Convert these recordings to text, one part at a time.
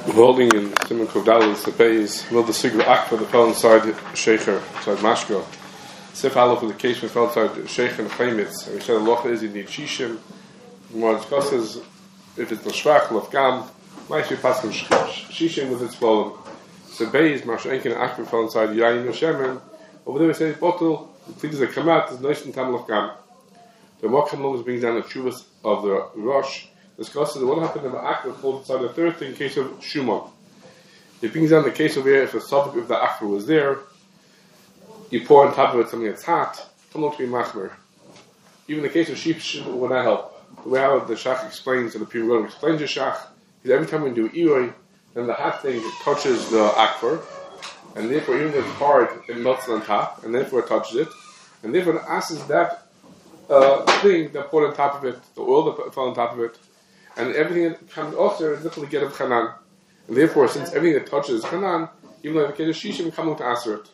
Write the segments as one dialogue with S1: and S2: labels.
S1: We're holding in Simon Kovdalis, the base, will the Sigma Akva, the fell inside Sheikher, inside Mashko. Sif Aleph, the case fell inside Sheikher and Chaimitz. And we said the Locha is in the Shishim. The more discusses if it's the Shvach, Lofgam, might be past the Shishim with its problem. So base, Mashenkin Akva fell inside Yain Yoshemen. Over there we say, bottle, the things that come out is nice and Tam Lofgam. The Mokham is bringing down the Chuvas of the Rosh. Discusses what happened in the Akva falls inside the third thing in case of Shumon. It brings down the case over here if the subject of the Akva was there, you pour on top of it something that's hot, come not to be machmer. Even the case of sheep will not help. The way how the Shach explains, and the people going to explain the Shach, is every time we do Iroi, then the hot thing touches the Akva, and therefore even if it's hard, it melts on top, and therefore it touches it, and therefore it asks that thing that poured on top of it, the oil that fell on top of it, and everything that comes also is difficult to get of Chanan. And therefore, since everything that touches Chanan, even though the case of Shishim, come to answer it.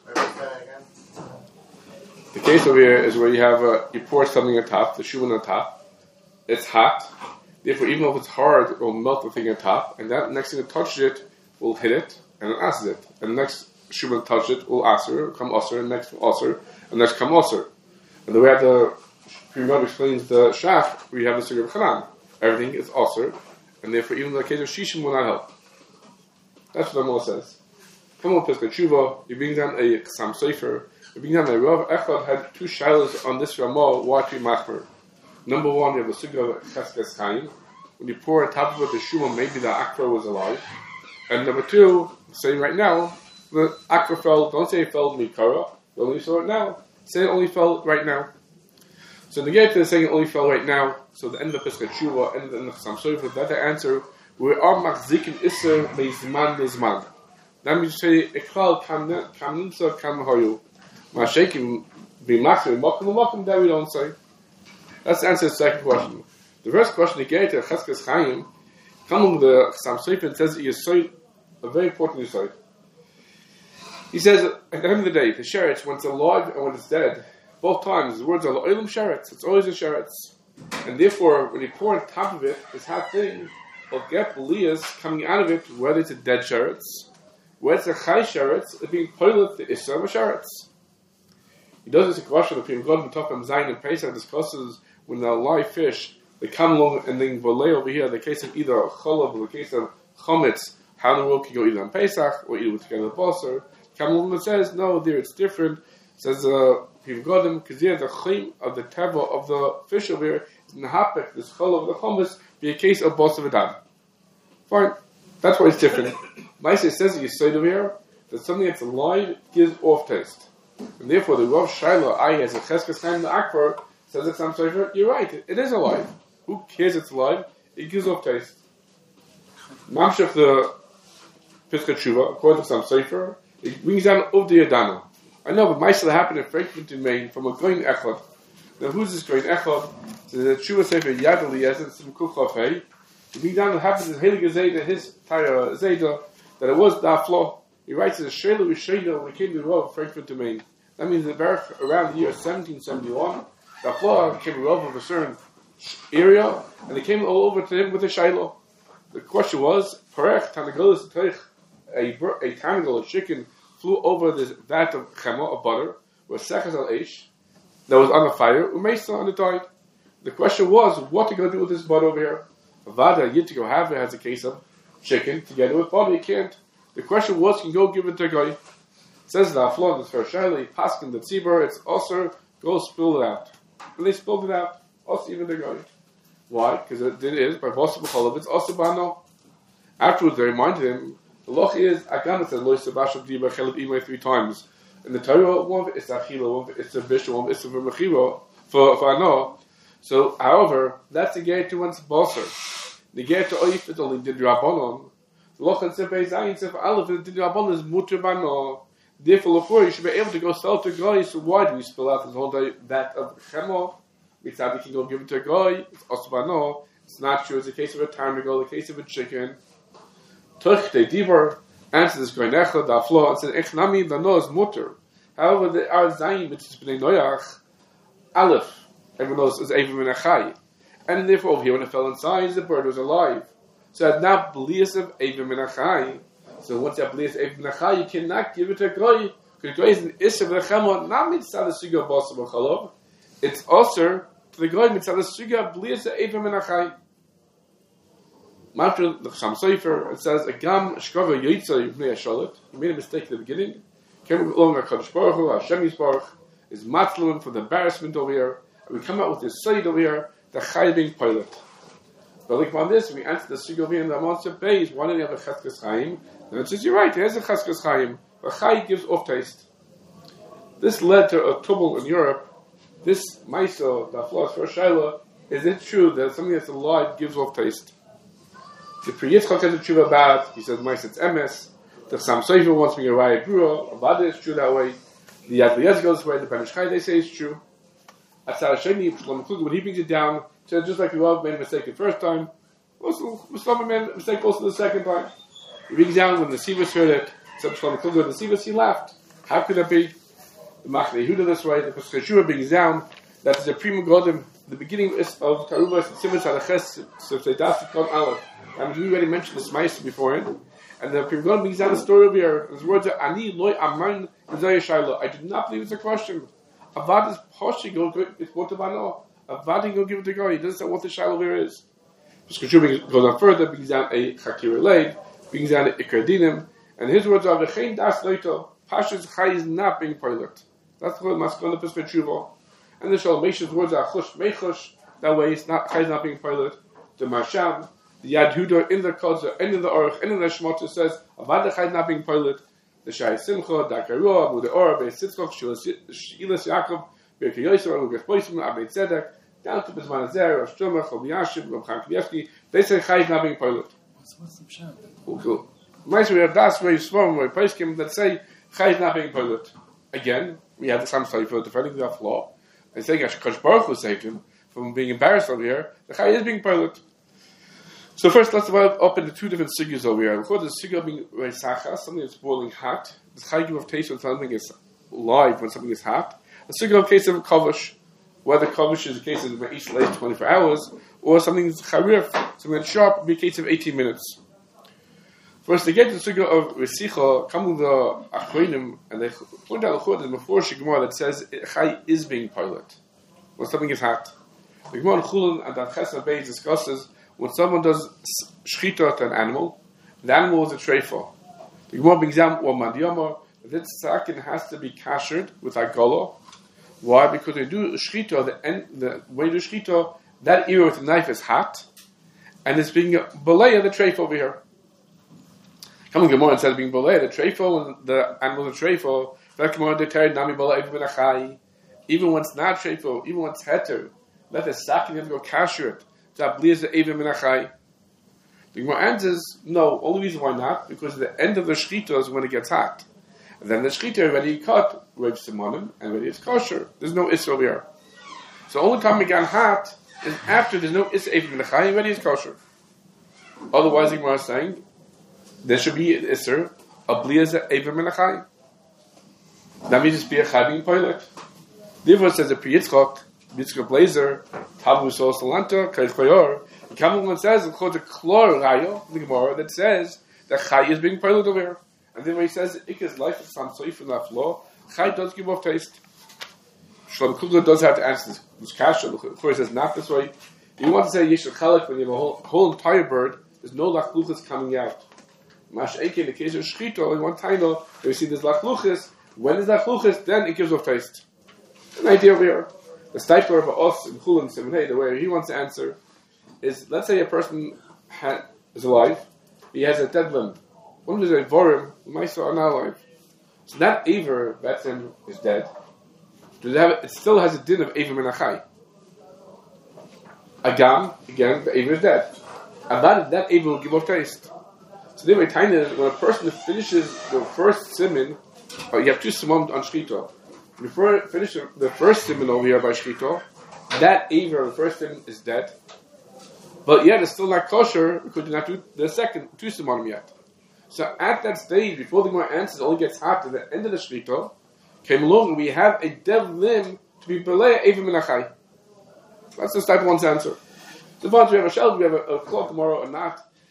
S1: The case over here is where you have you pour something on top, the shuman on top. It's hot. Therefore, even if it's hard, it will melt the thing on top, and that next thing that touches it will hit it, and it asks it. And the next shuman that touches it will answer, come usher, and next usher, and next come usher. And the way the Primrod explains the Shach, we have the Sugar of Chanan. Everything is usher, and therefore even the case of Shishim will not help. That's what the Amor says. Come on, Pesach Tshuva, you bring down a Chassam Sofer, you bring down a Rav Echad had two shilas on this Ramah, why to be machmer. Number one, you have the Sugya of Cheskes Chaim. When you pour on top of it the Shuma, maybe the Akva was alive. And number two, saying right now, the Akva fell, don't say it fell Mikara, you only saw it now. Say it only fell right now. So the Geta is saying it only fell right now. So the end of the Pesach Tshuva, end of the Chassam Sofer, that the answer, we are machzikin iser meizman lezman. That means to say, eklal kam nimsa kam hoyu. Mashekim b'machzer b'mokum that we don't say. That's the answer to the second question. The first question, the Geta, Cheskes Chaim, coming the Chassam Sofer, says a very important yesod. He says, at the end of the day, the sheretz, when it's alive and when it's dead, both times, the words are lo'ilim sheretz. It's always a sheretz. And therefore, when you pour on top of it, this hot thing will get belias coming out of it, whether it's a dead sheretz, whether it's a chai sheretz, it's being poiled the issa of a sheretz. He does this question of Pim God and Topam Zayin and Pesach discusses when the live fish, they come along and then volay over here, the case of either cholav or the case of chometz, how the world can go either on Pesach or either together with Basar. Come along and says, no, there it's different. It says, Pim Godim, because here the chim of the teva of the fish over here is in the hapek, this cholav of the chometz, be a case of Basar V'dam. Fine. That's why it's different. Maisa says you say over here that something that's alive gives off taste. And therefore the Rav Shaila I as a Cheskes Chaim the Akbar says that some Sofer, you're right, it is alive. Who cares it's alive? It gives off taste. Mamshach the Pesach Tshuva, according to some Sofer, it brings down of the Yadana. I know, but Maisa happened in Frankfurt in Maine from a Goin Echad. Now who's this Goin Echad? So the Tshuva Sefer Yad Eliezer some Kuchafei. It brings down what happens in Heilige Zayda, his Taya Zayda, that it was Daflo. He writes as Shayla Rishayda when he came to the Rav of Frankfurt to Maine. That means that around the year 1771, Daflo became a Rav of a certain area, and they came all over to him with a Shayla. The question was, Parech Tanagolis Teich, a Tanagol, a chicken, flew over this vat of chema, of butter, with Sechas al Eish, that was on the fire, Umeisa, and it died. The question was, what are you going to do with this butter over here? Vada Yitiko Havre has a case of chicken together with butter. You can't. The question was, can you go give it to a guy? It says the Aflon, the first Shaili, Paskin, the Tzibur, it's also go spill it out. And they spilled it out. Also, even the guy. Why? Because it is, by Bosa B'cholov, it's also Bano. Afterwards, they reminded him, the loch is, Agana said, Lois Sabashov Diba Chelib Imay 3 times. In the Torah, one of it is Achila, one of it is a Bishop, one of it is a Mechiro, for Ano. So, however, that's the get to one's bosser. The get to oif is only did Rabbanon. The loch and Sefei Zayin Sefei Aleph did Rabbanon is mutter bano. Therefore, you should be able to go sell to a guy. So why do we spill out this whole day that of chemo? We thought we can go give it to a guy. It's also bano. It's not true. It's a case of a tarnagol, a case of a chicken. Tuch de diver answers this going echad da flo and said echnami bano is mutter. However, the ar Zayin which is bnei noyach Aleph. Everyone knows is Avim and Achai. And therefore over here when it fell inside, the bird was alive. So now Blias of Evim Menachai. So once you have Blias of Evim Menachai, you cannot give it to a Goy. Because Goy is an Isha V'Lechem, not Mitzvah Suga Basa B'Chalov. It's also to the Goy Mitzvah Suga Blias of Evim Menachai. After the Cham Sofer, it says, Agam Shkova Yoitza Yivnei Asholet. He made a mistake at the beginning. Came along HaKadosh Baruch Hu, Hashem Yisbarach, is matzluim for the embarrassment over here. And we come out with this side over here, the Chai being pilot. But like on this, we answer the Sig over here in the Amonsa Beis, why don't you have a Cheskes Chaim? And it says, you're right, there's a Cheskes Chaim. But Chai gives off taste. This led to a trouble in Europe. This Maiso, the Aflas for Shaila, is it true that something that's alive gives off taste? The Pri Yitzchak has a tshuva about, he says, Maiso, it's MS. The Cham Sofer wants me to write Brura, Avada is true that way. The Yad V'Yez goes away, the Ben Ish Chai, they say it's true. Atzar Hasheni, when he brings it down, says just like Rav made a mistake the first time, Shlomo made a mistake also the second time. He brings down when the Sivas heard it, said Shlomo Kluger, the Sivas, he laughed. How could that be? The Machnei Yehuda this way, the Pesach Yeshua brings down, that is the Prima Godim, the beginning of Taruvas, the Sivas Halaches, so they daft to Aleph. And we already mentioned this Ma'aseh beforehand. And the Prima Godim brings down the story over here. His words are, Ani loy aman v'zayah shayla. I do not believe it's a question. Avad is poshing, it's what the Vano. Avad will give it to God. He doesn't know what the shayla here is. Pesach goes on further, brings down a Chakir Leid, brings down an Ikar Dinim, and his words are, V'chein das leito, Pashas Chai is not being pilot. That's what Maskon Pesach Tshuva. And the Shalom Mesh's words are, Chush Mechush, that way Chai is not being pilot. The Masham, the Yad Huda in the Kodza, and in the Aruch, and in the Shmota says, Avad Chai is not being pilot. The Shai Simcha, Dakarua, Abu the Or, Beis Sitzchok, Shilas Yaakov, Birkei Yosef, Lugas Boisim, Abed Tzedek, down to Bisman Azer, Rav Shlomo, Chobi Yashiv, Rav Chaim Kanievsky, they say Chai is not being pilot.
S2: What's the pshat?
S1: Cool. We have das where you swarm, where Paiskim that say Chai is not being pilot. Again, we have the Sam Sefer defending the law, and saying Kosh Baruch Hu saved him from being embarrassed over here. The Chai is being pilot. So first, let's divide up into two different sigas over here. Before the siga being reisachas, something that's boiling hot. The chayim of taste when something is live, when something is hot. The siga of case of kavush, whether kavush is a case of each late 24 hours, or something that's charir, something that's sharp, be a case of 18 minutes. First, they get to the siga of resicha, come with the achronim, and they point out the chod before Shigmar that says chay is being pilot when something is hot. The Gemara Chulin and that Chesed Beis discusses when someone does shchita to an animal, the animal is a treifa. The Gemara brings down or mandiyama, this sakin has to be kashered with agolo. Why? Because they do shchita, the way you do shchita, that area with the knife is hot, and it's being balaya the treifa over here. Coming Gemara instead of being balaya the treifa, when the animal is a treifa, that Gemara deterred nami balaya even achai. Even when it's not treifa, even when it's heter, let the sakin have to go kasher it. The Gemara answers, no, only reason why not, because the end of the shchita is when it gets hot. And then the shchita already cut, Rav Simonim, and already it's kosher. There's no Isra over here. So the only time it got hot is after there's no Isra Evim Menachai, already it's kosher. Otherwise, the Gemara is saying, there should be an Isra, a Bliaz Evim Menachai. That means it's be a Chai being pilot. Therefore, says the Pri Yitzchak, Yitzchak Blazer, Tavu Sol Salanta, Kais Payor. The Kamal says, it's called the Klor Rayo, the Gemara, that says that Chai is being pilot over here. And then when he says, Ikka's life is some soif in that law, Chai does give off taste. Shlomo Kluger does have to answer this kasha. The Chor says, not this way. If you want to say Yeshel Chalak, when you have a whole entire bird, there's no lachluchas coming out. Mash Eke, in the case of Shchito, in one time, we see there's lachluchas. When there's lachluchas, then it gives off taste. An idea over here. The Steipler of us in Chulin Simon, the way he wants to answer is, let's say a person is alive, he has a dead limb. One of the Vorim, Maisa are not alive. So that Aver, that limb is dead. It still has a din of Aver Menachai. Agam, again, the Aver is dead. About that Aver will give off taste. So the way tiny is when a person finishes the first siman, you have two simon on Shchita. When you finish the first siman over here by Shchita, that Aver, the first siman, is dead. But yet it's still not kosher because you not do the second two simanim yet. So at that stage, before the Gemara answers only gets hot at the end of the Shchita, came along and we have a dead limb to be Belay Aver Menachai. That's the type one's answer. So once we have a shell, we have a clock tomorrow or not.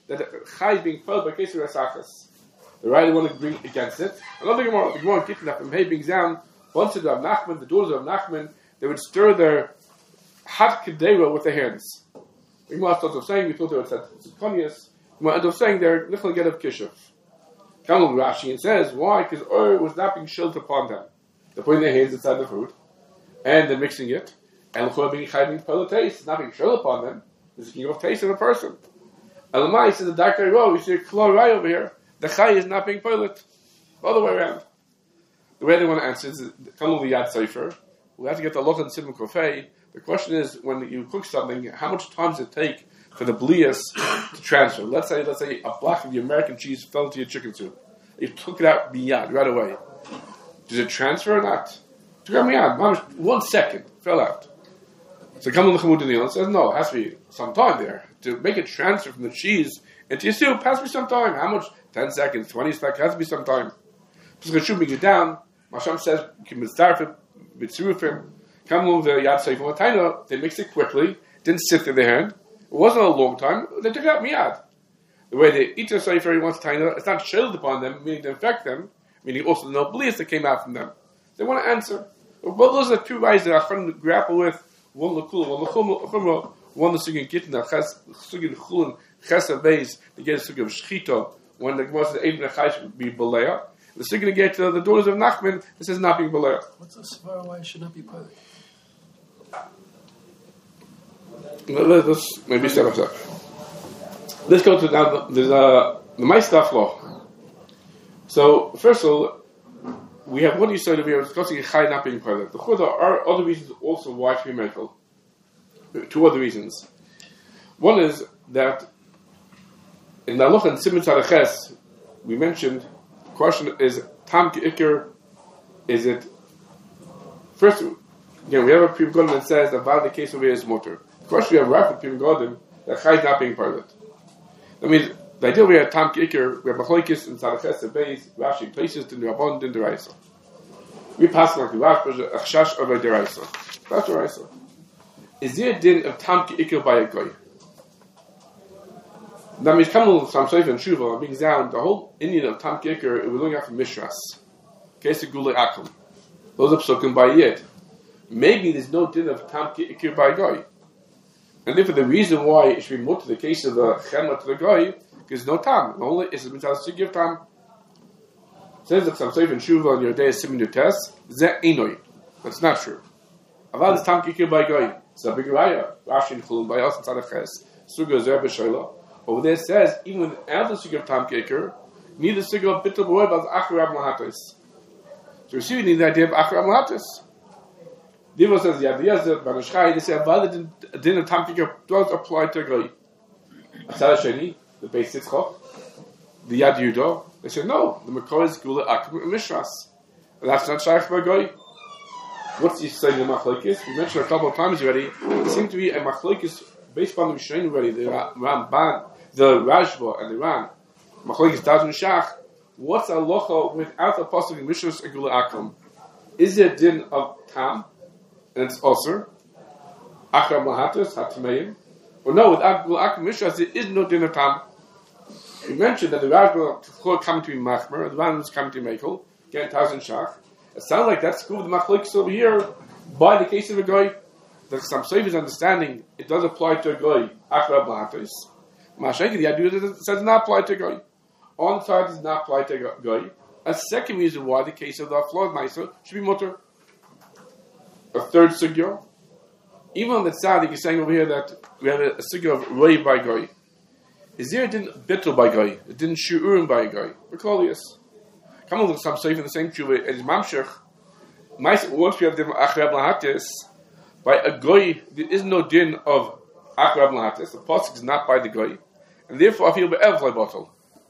S1: that Chai is being felt by case of Rasachas. The writer want to bring against it. Another Gemara, the Gemara getting up from Hay being down, once the Rav Nachman, the daughters of Nachman, they would stir their hat kedera with their hands. The Gemara starts off saying, we thought they would say Tziponius. The Gemara ends up saying they're Nichel Get of Kishuf. Come along Rashi and says, why? Because oil was not being shilled upon them. They're putting their hands inside the food, and they're mixing it, and L'chor being Chai being pilot taste, it's not being shilled upon them, it's being of taste of a person. Elamai says the Darkei Row, you see a Klor Rai over here, the Chai is not being pilot. All the way around. The way they want to answer is, come along the Yad Sefer, we have to get the Loch and Simon Kofei. The question is, when you cook something, how much time does it take for the blias to transfer? Let's say a block of the American cheese fell into your chicken soup. You took it out biyad right away. Does it transfer or not? Took it out biyad, 1 second, fell out. So come on the Chamud and says, no, it has to be some time there. To make it transfer from the cheese into your soup, has to be some time. How much? 10 seconds, 20 seconds, has to be some time. Because it should bring it down. Masham says, you can start it with Surufim. Come along the Yad Sefer Taina, they mixed it quickly, didn't sit in their hand. It wasn't a long time, they took it out miyad. The way they eat the Sefer, he wants Taina, it's not shielded upon them, meaning to infect them, meaning also the no blias that came out from them. They want to answer. Well, those are two ways that I'm trying to grapple with. One Lakula, one Lachumra, one the Sugin Gitna, Sugin Chulin, Chesa Beis, the get a Sugin of Shchito, when the Gemara says Eben Achai should be Balea. The Sugin to get to the daughters of Nachman, this is not being Balea.
S2: What's the Svara why it should not be pilot?
S1: Let's maybe step by step. Let's go to now the Ma'astaf law. So first of all, we have what you said we are discussing Chai not being pilot. The Chudah are other reasons also why it should be medical. Two other reasons. One is that in the Halacha and Siman Tzaraches, we mentioned the question is Tam Ke'ikr, is it first again we have a Pri Megadim that says that about the case over here is motor. Of course, we have Rav Pri Megadim that Chai is not being pilot. That means the idea we have Tam Ke'ikr, we have Machlokes in Tzaraches and Beis, Rashi places in the Rabban in the Raisa. We pass like the Rav Achshash over the Raisa. That's the Raisa. Is there a din of Tam Ke'ikr by a guy? That means come along some Seif and Shuva being down the whole Indian of Tam Ke'ikr, we're looking at from Mishras. Case of Gulei Akum. Those are psukim by Yid. Maybe there's no din of Tam Ke'ikr by a guy. And therefore the reason why it should be more to the case of the Chema to the guy, because no Tam. Only is it to give Tam. Says that some Seif and Shuva on your day is similar to test, Zeh Einoi. That's not true. Avad is Tam Ke'ikr by a guy. It's a big raya. Rashi and Chulun by us in Tzaraches. Suga Zer B'Shoila. Over there it says, even without the Suga of Tam Ke'ikr, neither Suga of Bittul B'Roy but Acharab Lahatis. So we see we need the idea of Acharab Lahatis. Diva says, Yad Yezer, Banashchai, they say, Avad the din of Tam Ke'ikr does apply to a guy. Asad Sheni, the Beis Yitzchok, the Yad Yudo, they say, no, the Makor is Gula Akum and Mishras. And that's not Shaykh by a guy. What's he saying in the Machlokes? We mentioned a couple of times already. There seems to be a Machlokes based on the Mishnah already, the Ramban, the Rashba, and the Ran. Machlokes Dazun Shach. What's a locha without the pasuk in Mishras and Gula Akum? Is there a din of Tam, and it's also Achrab Lahatis, Hatimeim? Or no, without Gula Akum Mishras, there is no din of Tam. We mentioned that the Rashba coming to be Machmer, the Ran was coming to be Mekel, again, Dazun Shach. It sounds like that's cool with the Machlokes over here. By the case of a guy, the some Seif's understanding, it does apply to a guy. Achrab Lahatis. Mashayk, the idea that it says not apply to a guy. On side does not apply to a guy. A second reason why the case of the flawed Maisa should be mutter. A third sugya. Even on the side, you're saying over here that we have a sugya of Roy by guy. Is there a din Bittul by guy? A din Shu'urim by a guy? Recolius. Come on, some safe in the same true as Mamshech. Once we have the Achrab Lahatis, by a goy, there is no din of Achrab Lahatis. The pasuk is not by the goy, and therefore I feel be'ev like bottle.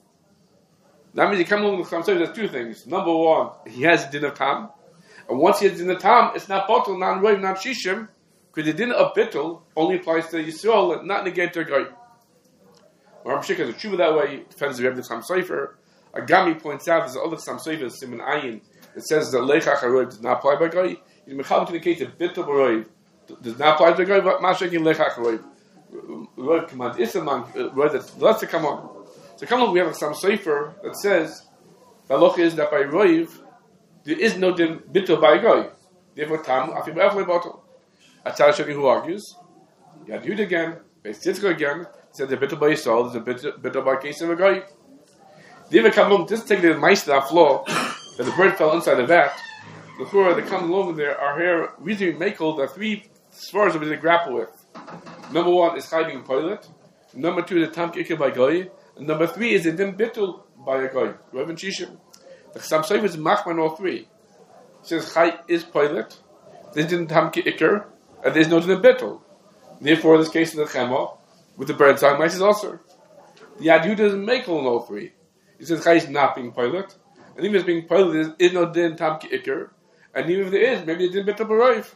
S1: That means you come along with some safe. There's two things. Number one, he has a din of Tam, and once he has a din of Tam, it's not bottle, not roiv, not shishim, because the din of bittul only applies to Yisrael, and not negate to a goy. Mamshech has a tshuva that way. It depends if you have the Sam Sefer. Agami points out there's other some Sefer Siman Ayin. It says that Leichach HaRoiv does not apply by Goy. He's Mechal to indicate that Bittul B'Roiv does not apply to Goy, but Masha'kin Leichach HaRoiv. Roiv command Isamang, Roiv that's to come on. So come on, we have some sefer that says the halacha is that by Roiv there is no din bittul by a guy. Therefore, Tam Afim Efle Bottle. Atzal Shani who argues, Yad Yud again, Beis Yitzchak again, said the bittul by Yisrael is a bittul by case of a guy. Therefore, come on, just take the mice that flaw that the bird fell inside the vat. The Chura that come along there are here reasoning makel the three svaras that we need to grapple with. Number one is hiding pilot. Number two is the tam kikir by goy. And number three is the din bittul by a goy. Reverend Shishim. The Chassam Sofer is machman all three. It says chai is pilot. There's din tam kikir, and there's no din bittul. Therefore, in this case in the chema with the bird song, mice is also. The Yad doesn't make all three. It says chai is not being pilot, and even if it's being pilot, there is no din tam kikir. And even if there is, maybe it didn't bittul b'roiv.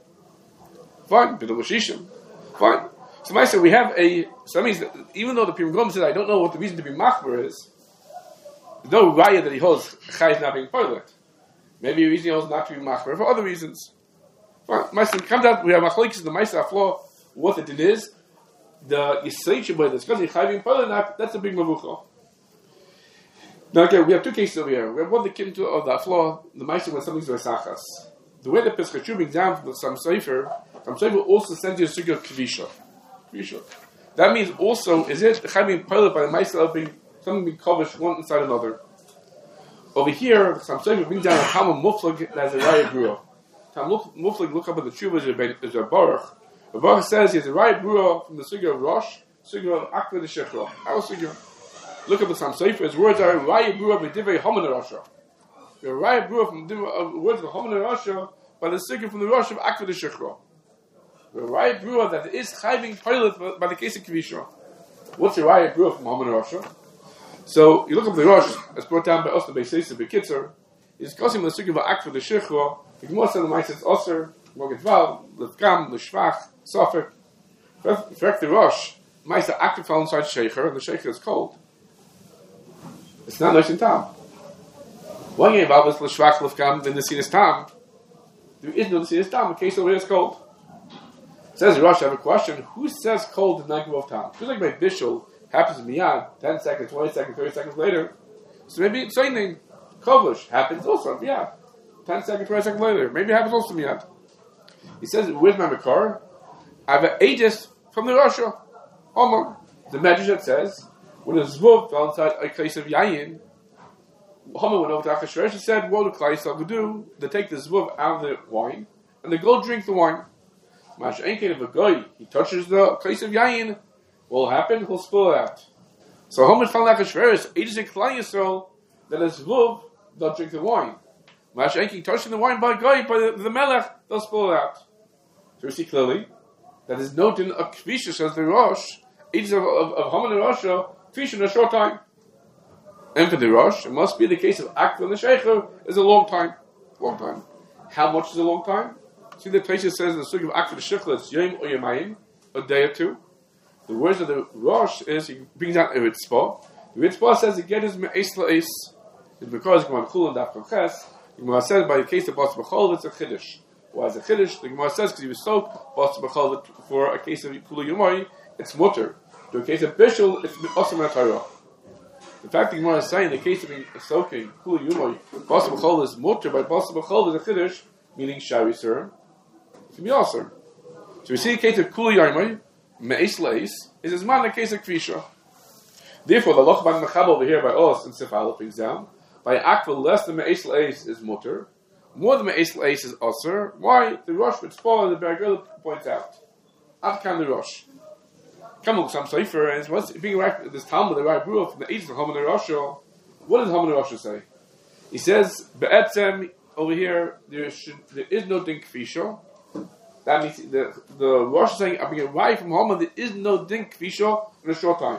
S1: Fine, bittul b'shishim. Fine. So I said we have a. So that means that even though the Pirum Gom said I don't know what the reason to be machmer is, there's no raya that he holds chai is not being pilot. Maybe a reason he holds not to be machmer for other reasons. Fine. Ma'aser comes out. We have machlokes in the Ma'aser Aflo. What the din is, the yisayich by this because chai being pilot. That's a big mavucha. Now again, we have two cases over here. We have one that came to of the Aflo, the Ma'aser when something's versachas. The way the Pesach brings down from the Chassam Sofer also sends you a sugar of Kvisha. That means also, is it the Chai being pilot by the Ma'aser of being something being covered one inside another? Over here, the Chassam Sofer brings down a Talmud Muflag that has a Raya Brua. Talmud Muflag, look up at the Tshuva, is a Baruch. The Baruch says he has a Raya Brua from the sugar of Rosh, sugar of Akva the Shechra. Our sugar. Look at the Chassam Sofer, his words are Raya Brua b'divrei Haman Rasha. The Raya Brua from the words of Haman Rasha by the sugar from the Rosh of Akva the Shechra. The Raya Brua that is chayving pilot by the case of Kvisha. What's the Raya Brua from Haman Rasha? So you look up the Rosh, as brought down by us the Beis Yisrael Bekitzer, is causing the sugar of Akva the Shechra. The Gemara said the Ma'aser it's Oser, Morgetval, Lefkam, Leshvach, Sofek. Correct the Rosh. Ma'aser Akva fell inside Shecher, and the Shecher is cold. It's not nice in Tam. Why you involve this l'shvach l'fkam in the Sinus Tam? There is no Sinus Tam in case over here it's cold. Says Rosh, I have a question. Who says cold does not go off Tam? Just like my bishul happens to miyad 10 seconds, 20 seconds, 30 seconds later. So maybe it's saying kovush happens also miyad 10 seconds, 20 seconds later. Maybe it happens also miyad. He says, where's my makar? I have an aegis from the Rasha. Omar. The Medrash that says, when a zvuv fell inside a case of yayin, Haman went over to Achashverosh and said, what do Klal Yisrael do? They take the zvuv out of the wine, and they go drink the wine. Mash Enkin, if a guy, he touches the case of yayin, what will happen? He'll spill it out. So Haman found Achashverosh, it is a Klal Yisrael, that a zvuv, they'll drink the wine. Mash Enkin, touching the wine by guy, by the melech, they'll spill it out. So we see clearly, that is no din of Kvisha, says the Rosh, it is of Haman and Rasha, Kvisha in a short time. And for the Rosh, it must be the case of Akva and the Shecher is a long time. Long time. How much is a long time? See the place it says in the story of Akva the Shecher, it's Yom or Yomayim, a day or two. The words of the Rosh is, he brings out a Ritzpah. The Ritzpah says, again is Me'es La'es. It's because Gemara Chul and Daf Ches, the Gemara says, by the case of Bas B'chol, it's a Chiddush. Why is it a Chiddush? The Gemara says, because he was soaked, Bas B'chol, for a case of Kula Yomai, it's mutter. To a case of Bishul, it's Osam HaTorah. The fact that Gemara is saying the case of being soaking, Kula Yomai, Bas B'chol is mutter, but Bas B'chol is a Chiddush, meaning Shari Surim, it can be awesome. So we see the case of Kula Yomai, Me'es Leis, is as man the case of Kvisha. Therefore, the Loch Ban Mechab over here by us in Sefal brings down, by Akva less than Me'es Leis is mutter, more than Me'es Leis is Osir. Why? The Rosh with Spah, the Bergel points out. Adkan the Rosh. Come on, some Sefer, and what's being right, this Talmud, the right Brua from the ages of Haman and Rasha. What does Haman and Rasha say? He says, Be'etzem, over here, there is no din Kvisha. That means the Rosh is saying, I'm being right from Haman, there is no din Kvisha in a short time.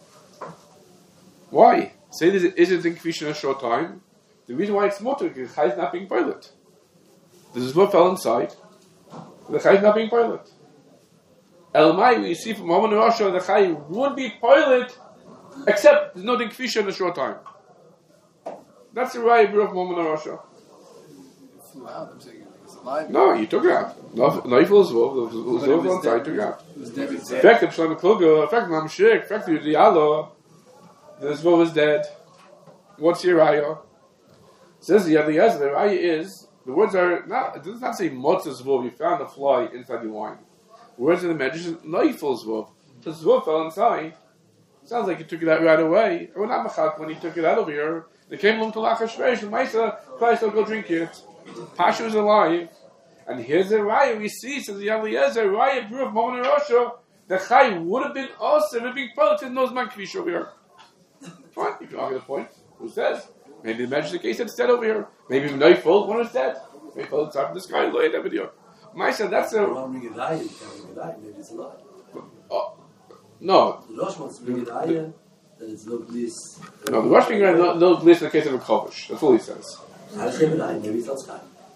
S1: Why? Say there is a din Kvisha in a short time. The reason why it's mutter is because the Chai is not being pilot. This is what fell inside. The Chai is not being pilot. Elamai, we see from Haman and Rasha, the Chai would be pilot, except there's no din Kvisha in a short time. That's the right view of Haman and Rasha.
S2: Throughout, I'm saying it's Live.
S1: No, you took it out. Neufel Zvuv, the Zvuv on side took it out.
S2: It was dead.
S1: Effective Shlomo Kluger, effective Mamshik, effective Yudiyalo. The Zvuv is dead. What's your raya? Says the Eliezer, the raya is, the words are not, it does not say Motzah Zvuv, you found a fly inside your wine. The words in the Medrash is Neufel Zvuv. The Zvuv fell inside. Sounds like he took it out right away. Or not Machak, when he took it out over here, they came along to Lachashvesh, and Maisa, Christ will go drink it. Pasha is alive. And here's the raya we see, says the Eliezer, raya grew of Momen Rosha, the Chai would have been awesome if being politics knows man Kvish over here. Fine, you can argue the point. Who says? Maybe imagine the case that's dead over here. Maybe Neufel, one is dead. Maybe it's up in the sky, look at that video. Maisa, that's a...
S3: Maybe it's a lie.
S1: Oh, no.
S3: The Rosh wants to bring it higher, that it's no bliss.
S1: No, the Rosh being no bliss in the case of a Kovish. That's all he says.
S3: Maybe it's not sky.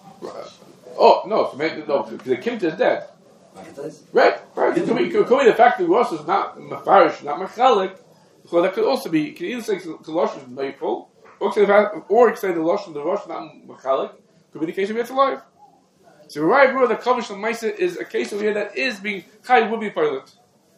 S1: Oh, no, because the Kimt is dead. Right. Could be the fact that the Rosh is not Mefarish, not Mechalik. So that could also be, you can either say the Rosh is Neufel, or you can say the Rosh is not Mechalik. Could be the case of it's alive. So the right rule that Kovish and Maisa is a case over here that is being Chai would be pilot.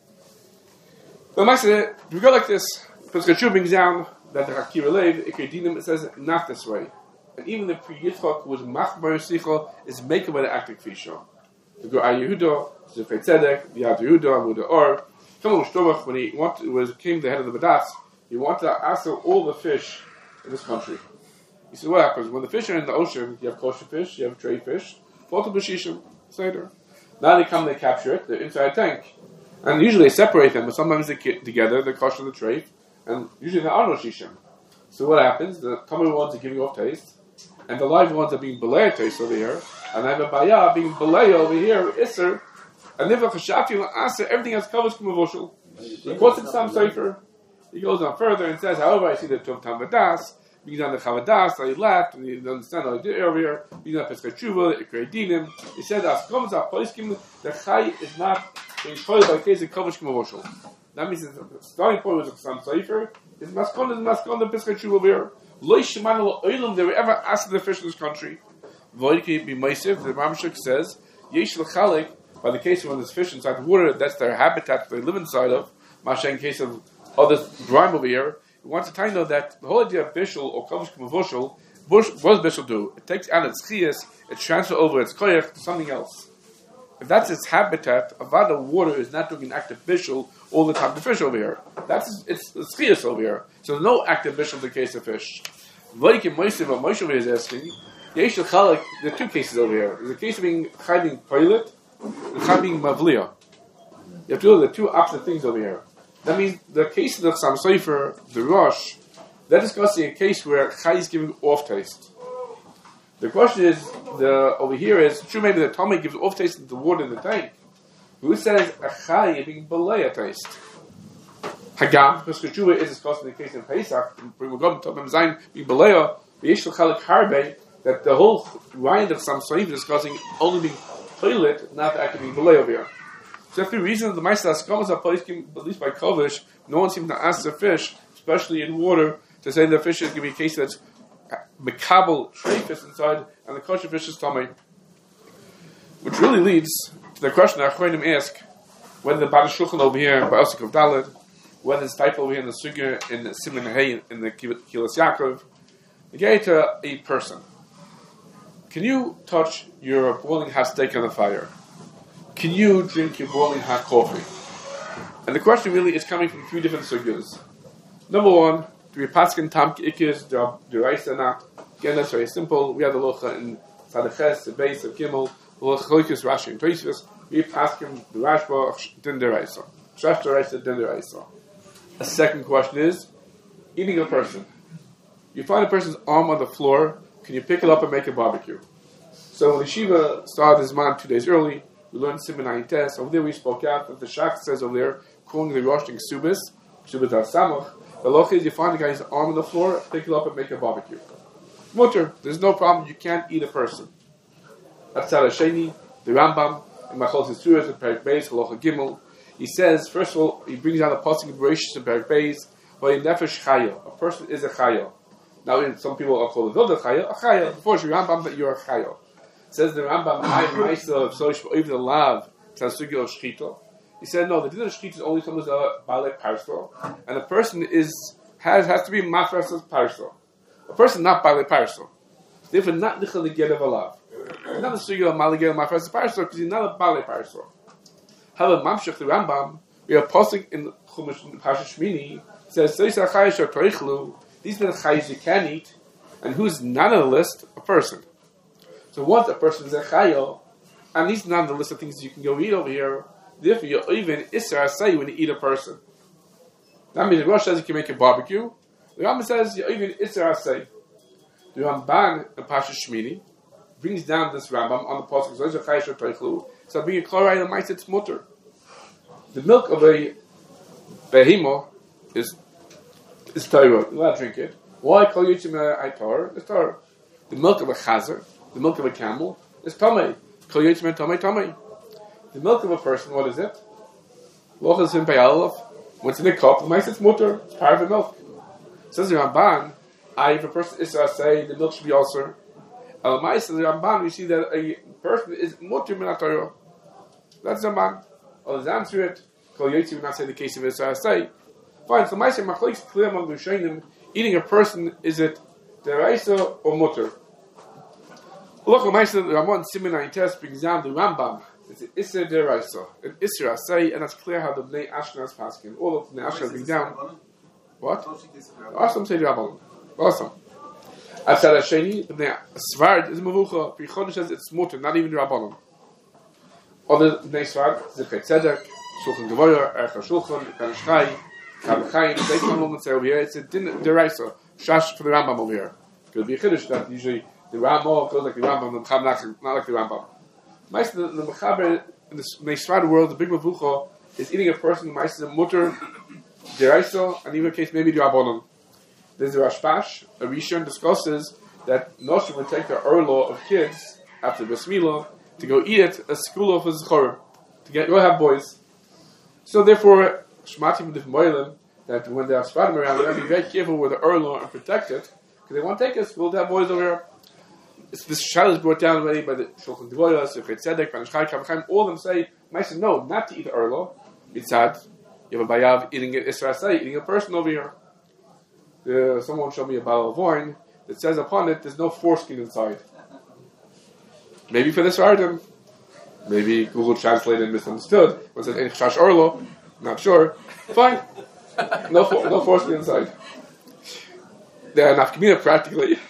S1: The Maisa, if we go like this, Pesach brings down that the Hakir Lev, Ikedinim, it says not this way. And even the Pri Yitzchak was Machbar Yosicha is making by the active Fisha. The Gur Yehuda, the Feit Tzedek, the Yad Yehuda, Amuda Or. Come on, when he came the head of the Badas, he wanted to answer all the fish in this country. He said, what happens? When the fish are in the ocean, you have kosher fish, you have tray fish, Foto B'Shishim, Seder. Now they come, they capture it, they're inside a tank. And usually they separate them, but sometimes they get together, they're kosher and the tray, and usually there are no shishim. So what happens? The common ones are giving off taste, and the live ones are being belay taste over here, and I have a baya being belay over here, Isser, and if a chashati answer, everything has covers kumavoshel. He quotes it some sefer. He goes on further and says, however, I see the Tum Tam Vadas, being on the Chavadas, I left, and he doesn't understand how I did earlier, being on Pesach Tshuva, the Ikrei Dinim. He said, as comes up, the Chai is not being told by case of Kovish Kumavoshel. That means the starting point was some sefer, is Maskon the Pesach Tshuva over here. Loi Shemana Lo Oilam, they were ever asked the fish in this country. Voidki be Meisiv, the Ramshuk says, Yesh L'chalik, by the case of when there's fish inside the water, that's their habitat they live inside of. Masha, in case of other grime over here, we want to tell you that the whole idea of bishul or kavush k'mavoshel, what does bishul do? It takes out its chiyas, it transfers over its koyach to something else. If that's its habitat, avada water is not doing an active bishul all the time to fish over here. That's it's chiyas over here. So there's no active bishul in the case of fish. Vaykim Moshe, what Moshe is asking, yesh l'chalik, there are two cases over here. There's a case of being chaying pilot, and being mavliya. You have to do the two opposite things over here. That means the case of the Chassam Sofer, the Rosh, they're discussing a case where Chai is giving off taste. The question is, over here is, true maybe the Talmud gives off taste to the water in the tank. Who says a Chai is being belaya taste? Hagam, because Keshuva is discussing the case in Pesach, we're going to talk about being belaya, V'yesh l'chalik harbe, that the whole rind of Chassam Sofer is discussing only being toilet, not actually being belaya over here. So if the reason the Ma'aseh Haskamas are placed, at least by Kovish, no one seems to ask the fish, especially in water, to say the fish is going to be a case that's mekabel tray fish inside, and the kosher fish is tummy. Which really leads to the question that Achronim ask, whether the Bad Shulchan over here by Osik of Daled, whether it's type over here in the Sugya, in the Simon Hay, in the Kilas Yaakov, they get to a person. Can you touch your boiling hot steak on the fire? Can you drink your boiling hot coffee? And the question really is coming from three different sugyas. Number one, do we paskin tam ikis, do rice or not? Again, that's very simple. We have the locha in Sadaches, the base of Gimel, the locha choikis, Rashi, and Tosfos. We paskin the Rashba, din deraisa. Shresh deraisa, din deraisa. A second question is, eating a person. You find a person's arm on the floor, can you pick it up and make a barbecue? So when the Yeshiva started his man 2 days early, we learned Simon Ayin Tes. Over there we spoke out that the Shach says over there, calling the Rosh Ksubis al-Samach, the loch is you find the guy's arm on the floor, pick it up and make a barbecue. Mutter, there's no problem, you can't eat a person. That's Tzad Sheni, the Rambam, in Machos Yisuras, in Perek Beis, Halacha Gimel. He says, first of all, he brings down the passing of Bereshis in Perek Beis, but Nefesh Chaya, a person is a Chaya. Now, some people are called a Chaya, a Chaya. Before Rambam, that you're a Chaya. Says the Rambam, I myself of Soish Oiv the Lav, Tansugil of Shchita. He said, no, the din of Shchita is only someone who's a Balek Parso, and a person has to be Mafras Parso. A person not Balek Parso. Therefore, not Nichel the Get of a Lav. Not the Sugil of Maligel Mafras Parso, because he's not a Balek Parso. However, Mamshech the Rambam, we are posting in Chumash Pasha Shmini, says, these are the chayes you can eat, and who's not on the list? A person. So once a person is a chayil, and he's not on the list of things you can go eat over here, therefore you're even Isra Asay when you eat a person. That means the Rosh says you can make a barbecue. The Rambam says you're even Isra Asay. The Ramban in Pasha Shmini brings down this Rambam on the Pasuk, so being a chloride and mice, it's mutter. The milk of a behemo is Torah. You're allowed to drink it. Why call Yitzim Torah? It's Torah. The milk of a chazer, the milk of a camel, is Tomei. Call Yitzim Tomei. The milk of a person, what is it? Lochas in Payalov. Once in a cup, the mice, it's mutter. It's part of the milk. Says the Ramban, if a person is say the milk should be also. Al mice, the Ramban, we see that a person is mutter min Torah. That's the Ramban. I'll answer it. Call Yitzim will not say the case of Isra say. Fine, so my machlokes is clear among the Rishonim. Eating a person, is it deraisa or mutter? Look, the Ma'aser the Ramon Simeon test brings down the Rambam. It's an Isra deraisa, an Isra say, and that's clear how the Bnei Ashkenaz paskin. All of the Bnei Ashkenaz bring down. What? Awesome, say the Rabbanon. Awesome. I've said Hasheni, the Bnei Svard is Mavucha. Prichon says it's mutter, not even the Rabbanon. Other Bnei Svard, Zichet Tzedek, Shulchan Gevurah, Ercha Shulchan, Kanashchai. They come along and say over here, it's a deraisa, shash for the Rambam over here. It could be a chiddush that usually the Rambam goes like the Rambam, the Mechaber not like the Rambam. Most of the Mechaber in the Neishvad world, the big Mavucha, is eating a person, most of the mutter, deraisa, and even in case maybe the Rabbanon. There's a Rashbash, a Rishon discusses that Noshim would take the Orlo of kids after Bris Milah to go eat it a school of his Zechor, to go have boys. So therefore, Shmatim with Moilim, that when they are spotting around, they have to be very careful with the Urla and protect it, because they want to take us, we'll have boys over here. This Shal is brought down already by the Shulchan Gevurah, Zichet Tzedek, Kanashchai, Kavachim, all of them say, Maisa, no, not to eat the Urla. It's sad. You have a Bayav eating it, Isra say, eating a person over here. Someone showed me a bottle of wine that says upon it, there's no foreskin inside. Maybe for this item, maybe Google Translate and misunderstood. It says, Ein Chash Urla. Not sure. Fine. No foreskin inside. The nafkamina practically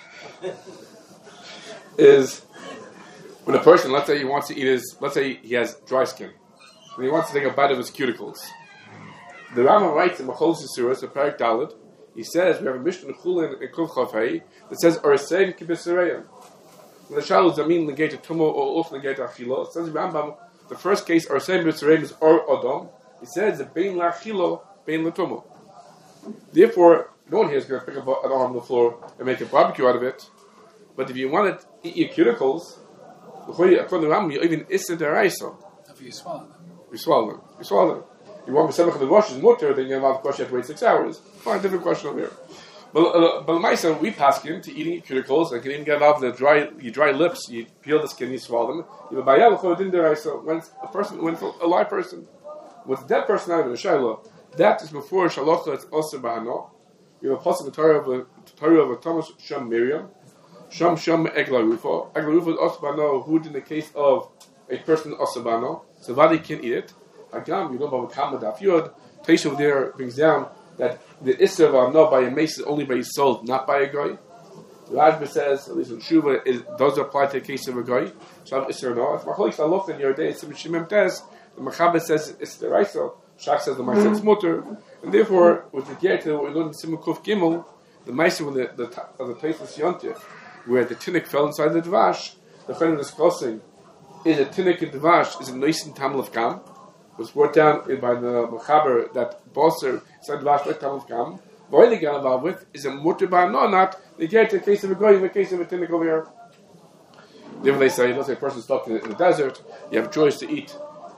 S1: is when a person, let's say he wants to eat let's say he has dry skin, and he wants to take a bite of his cuticles. The Rambam writes in Macholos Yisuros, the Parak Dalet, he says, we have a Mishnah in Chulin and Kuf Chafei that says, Orasein Kibisareyim. When the child is Amin Negate Tumo or Uf Negate Achilo, it says in Rambam, the first case, Orasein Kibisareyim is Or Odom. He says that Bein Lachilo, Bein Latumo. Therefore, no one here is going to pick up an arm on the floor and make a barbecue out of it. But if you want to eat your cuticles, according to Rambam, you even Issa Deraisa.
S2: If you swallow them.
S1: You swallow them. You want to the wash is mutter, then you're allowed to wash, you have to wait 6 hours. Fine, different question over here. But Maisa, we pass him to eating cuticles, and can even get out of your dry lips, you peel the skin, you swallow them. You buy out when a live person, with a dead person out of the Shiloh, that is before Shalocha, it's also Bahano. You have a pasuk in Torah of Thomas Sham Miriam, Sham Egla Rufa. Egla Rufa is also Bahano, who in the case of a person also Bahano, so Vadi can eat it. Agam, you know about Kama Daf Yod. Teshuv there brings down that the Isser of Bahano by a mace is only by a soul, not by a guy. Rajba says, at least in Shuva, it does apply to the case of a guy. So I'm Isser no. If Macholik Saloch in your day, it's Shimem Tez, the Mechaber says it's the Raiso, Shach says the Maisa is mutter, and therefore, with the Gerta, what we learned in Simukuf Gimel, the Maisa when the place of Yontif, where the Tinnik fell inside the Dvash, the friend was discussing, is a Tinnik in Dvash, is a Noisin Tamil of Kam, was brought down by the Mechaber that Bosser inside Dvash like Tamil of Kam, what they got involved with is a mutter bar, no, not the Gerta, the case of a Goy, in the case of a Tinnik over here. Therefore they say, let's say a person stuck in the desert, you have a choice to eat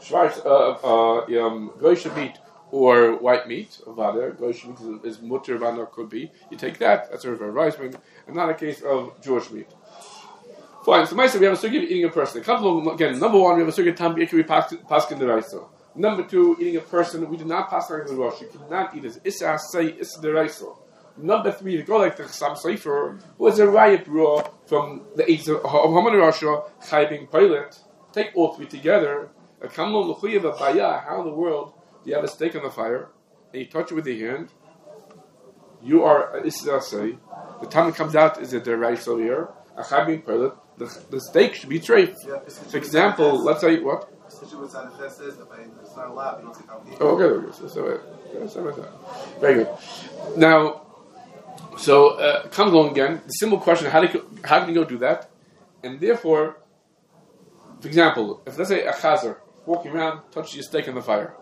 S1: Goyish meat or white meat, Vada. Goyish meat is mutter, Vada could be. You take that, that's a advisement, and not a case of Jewish meat. Fine. So, Maisa, we have a sugi of eating a person. Again, number one, we have a sugi of tam ikri paskin deraisa. Number two, eating a person, we do not pass on the rosh. You cannot eat it. Issa say issa deraisa. Number three, to go like the Chassam Sofer, who is a riot raw from the eight of Haman Rasha, Chaybing Pilot. Take all three together. How in the world do you have a steak on the fire and you touch it with your hand? You are Issa say. The time it comes out is a deraisa here. A Chaybing Pilot. The steak should be treif. For example, let's say what? Oh, okay. Very good. Now, so comes along again. The simple question: how can you go do that? And therefore, for example, if let's say a chazer walking around touches your steak on the fire,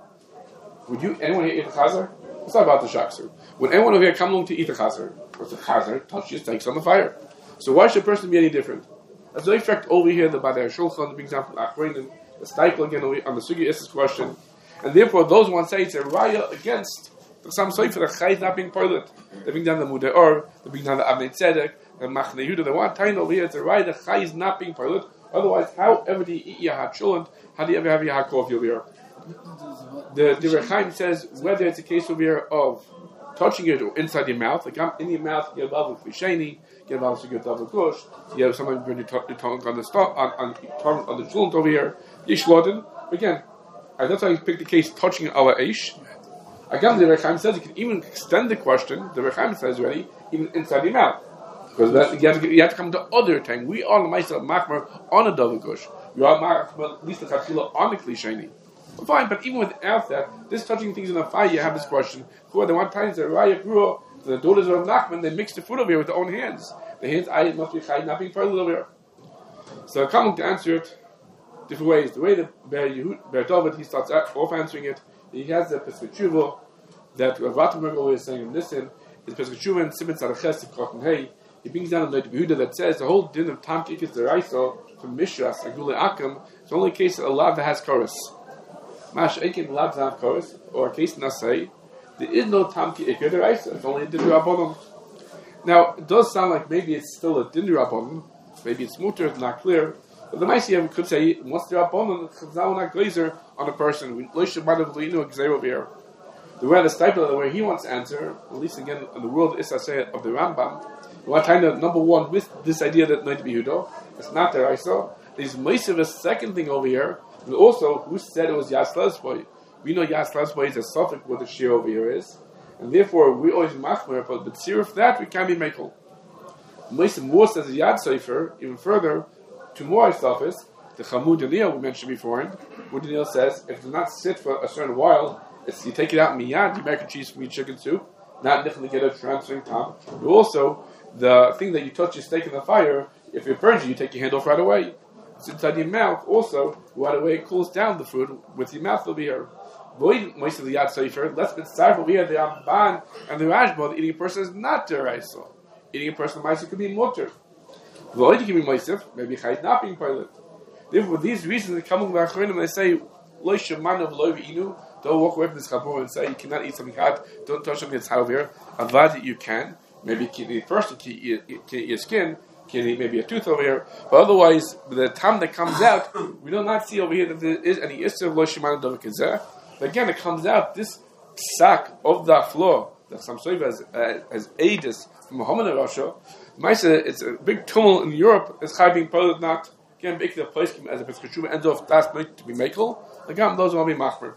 S1: would anyone here eat a chazer? It's not about the shakser. Would anyone over here come along to eat a chazer? Or the chazer touch your steaks on the fire? So why should a person be any different? As a fact, over here, the Badei Shulchan, for example, Achronim, the Steichel again on the Sugi Issa's question, and therefore those ones say it's a raya against the Chassam Sofer, the Chai not being pilot. They bring down the Mudei Or, they bring down the Avnei Tzedek, the Machnei Yehuda. They want to over here it's a raya the Chai is not being pilot. Otherwise, however do you eat your hot chulent? How do you ever have your hot coffee over here? The Rechaim says whether it's a case over here of touching it inside your mouth, like in your mouth, you have double klisheni, you have also get double gush, you have someone bring your tongue on the chulent over here, yishlodin. Again, that's how you pick the case touching our eish. Again, the Rechaim says you can even extend the question. The Rechaim says already even inside your mouth, because you have to come to other thing. We are the Ma'aser Machmer on a double gush. We are Machmer at least the Chafila on a klisheni. Fine, but even without that, this touching things in the fire, you have this question. Who the one time the Raya grew, the daughters of Nachman, they mixed the food over here with their own hands. The hands, I must be chai, not being part over here. So coming to answer it different ways. The way that Ber David, he starts off answering it, he has the Pesach Tshuva that Rav Rattenberger is saying in this is Pesach Tshuva and Simon Tzaraches Kochen Hey. He brings down the Yehuda that says the whole din of Tam Kikis Deraisa from Mishras Agule Akim. It's only a case of a lav that has chorus. Mash Eikin lav that have chorus, or a case Nasai. There is no Tam Kikis Deraisa. It's only a din Rabbanon. Now it does sound like maybe it's still a din Rabbanon. Maybe it's mutter, it's not clear. But the Maisiyah could say once the Rabbanon Chazal not glazer on a person. We loisha b'adav leinu gzeir over here. The way the Stipler, the way he wants to answer, at least again in the world Issa of the Rambam. What kind of number one with this idea that not to be Hudo, it's not there. I saw there's most of a second thing over here, and also who said it was Yas Lesboy. We know Yas Lesboy is a suffix what the shear over here is, and therefore we always machmer. But serif that we can be makel. Most more says a Yad Sefer even further. Two more stuff is the Chamud Daniel we mentioned before. Chamud Daniel says if it does not sit for a certain while, it's you take it out miyad, you mac and cheese from your chicken soup, not nichel to get a transferring time. But also the thing that you touch your steak in the fire, if it burns you take your hand off right away. It's inside your mouth. Also, right away it cools down the food with your mouth over here. Most of the Yad Sefer, let's be started over here. The Ramban and the Rashba, the eating a person is not deraisa. Eating a person of could be mutter. Void can be moisef, maybe chayit not being pilot. Therefore, for these reasons, they come along the Achronim and they say, Lo shaman of lo inu. Don't walk away from this chabur and say you cannot eat something hot. Don't touch something that's hot over here. Avad you can. Maybe you can eat first, you can eat your skin, you can eat maybe a tooth over here. But otherwise, the time that comes out, we do not see over here that there is any issue of lo shaman of dovik. Again, it comes out this sack of the floor that some sort as aegis from Muhammad Rasha. It's a big tumult in Europe. It's high being part not again make the place as a Pesach Tshuva ends off last night to be makel. Again, those will be machmer.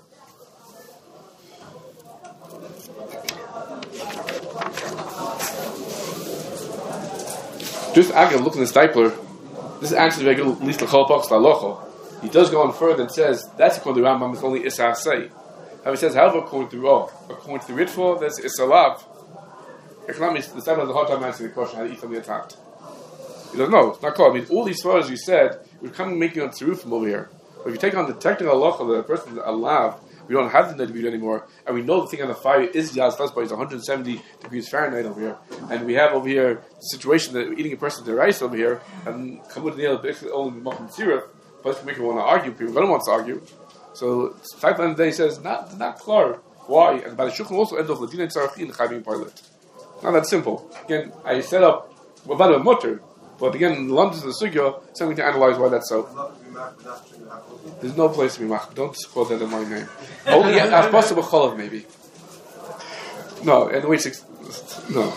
S1: Just again, look at the Stipler. This is actually at least the Chol Pachs Lalocho. He does go on further and says that's according to the Rambam. It's only Issa Say. He says, however, according to the Ritva, that's Issa Lav. Economics, the Stipler has a hard time answering the question how to eat something that's hot. He doesn't know. It's not called. I mean, all these words you said, we're coming making on Tziruf from over here. But if you take on the technical halacha, the person is alive, we don't have the Nidavir anymore, and we know the thing on the fire is Yaz Lesboy, it's 170 degrees Fahrenheit over here, and we have over here the situation that we're eating a person to rice over here, and Kamud Neil basically only Mokum Tziruf, plus we want to argue, people don't want to argue. So, Saif Land Day says, not clear. Why? And by the Shulchan also ends off Ladina and Tzarachi in the Chayim Pilot. Not that simple. Again, I set up, about a mutter, But again, the lumps of the sugya, something to analyze why that's so. There's no place to be mach. Don't quote that in my name. Only as possible cholav maybe. No, and wait no.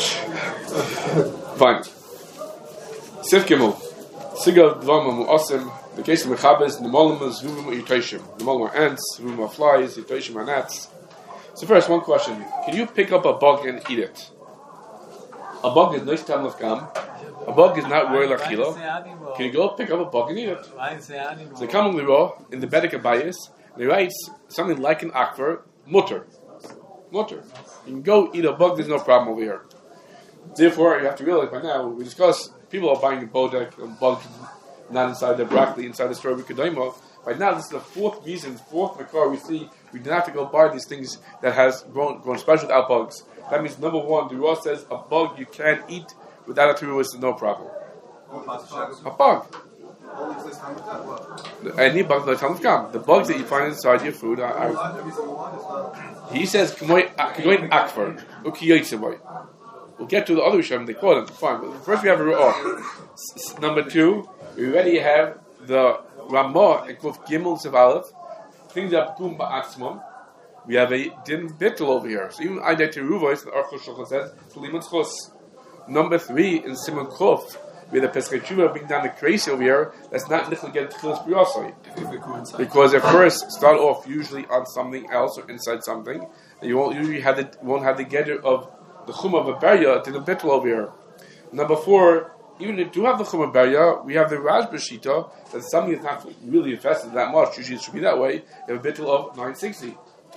S1: Fine. Sif Gimel. Siga Dvama Mu'asim. The case of Mechabes, Nemolim is Rumum Yitoshim. Nemolim are ants, Rumum are flies, Yitoshim are gnats. So first, one question. Can you pick up a bug and eat it? A bug is nice tam lefkam. A bug is not royal achilo. Can you go pick up a bug and eat it? So they come in the Bedek Abayis, and he writes something like an akvar, mutter. Mutter. You can go eat a bug, there's no problem over here. Therefore, you have to realize by now, we discuss, people are buying a bodek, a bug not inside the broccoli, inside the strawberry kadaymo. By now, this is the fourth makar we see we do not have to go buy these things that has grown special without bugs. That means number one, the Rosh says a bug you can't eat without a teruah is no problem. A bug. Any bug that comes come. The bugs that you find inside your food are he says akvar. We'll get to the other Rishonim, they call them. Fine. But first we have a ru'ah. Number two, we already have the Ramah and Kuf Gimel of Aleph. Things that boom ba'atzmum. We have a din bittul over here. So even I that Teruvos, the Aruch Shulchan says, Tuliman Chos. Number three, in Simon Kuf, we have the Pesach Tshuva bring down the crazy over here. That's not literally get Tchilas B'yasai. Because at first, start off usually on something else or inside something, and you won't usually have the gather of the Chum of a Berya to the bittul over here. Number four, even if you do have the Chum of Berya, we have the Rajba Shita, that's something that's not really infested that much. Usually it should be that way. You have a bittul of 960.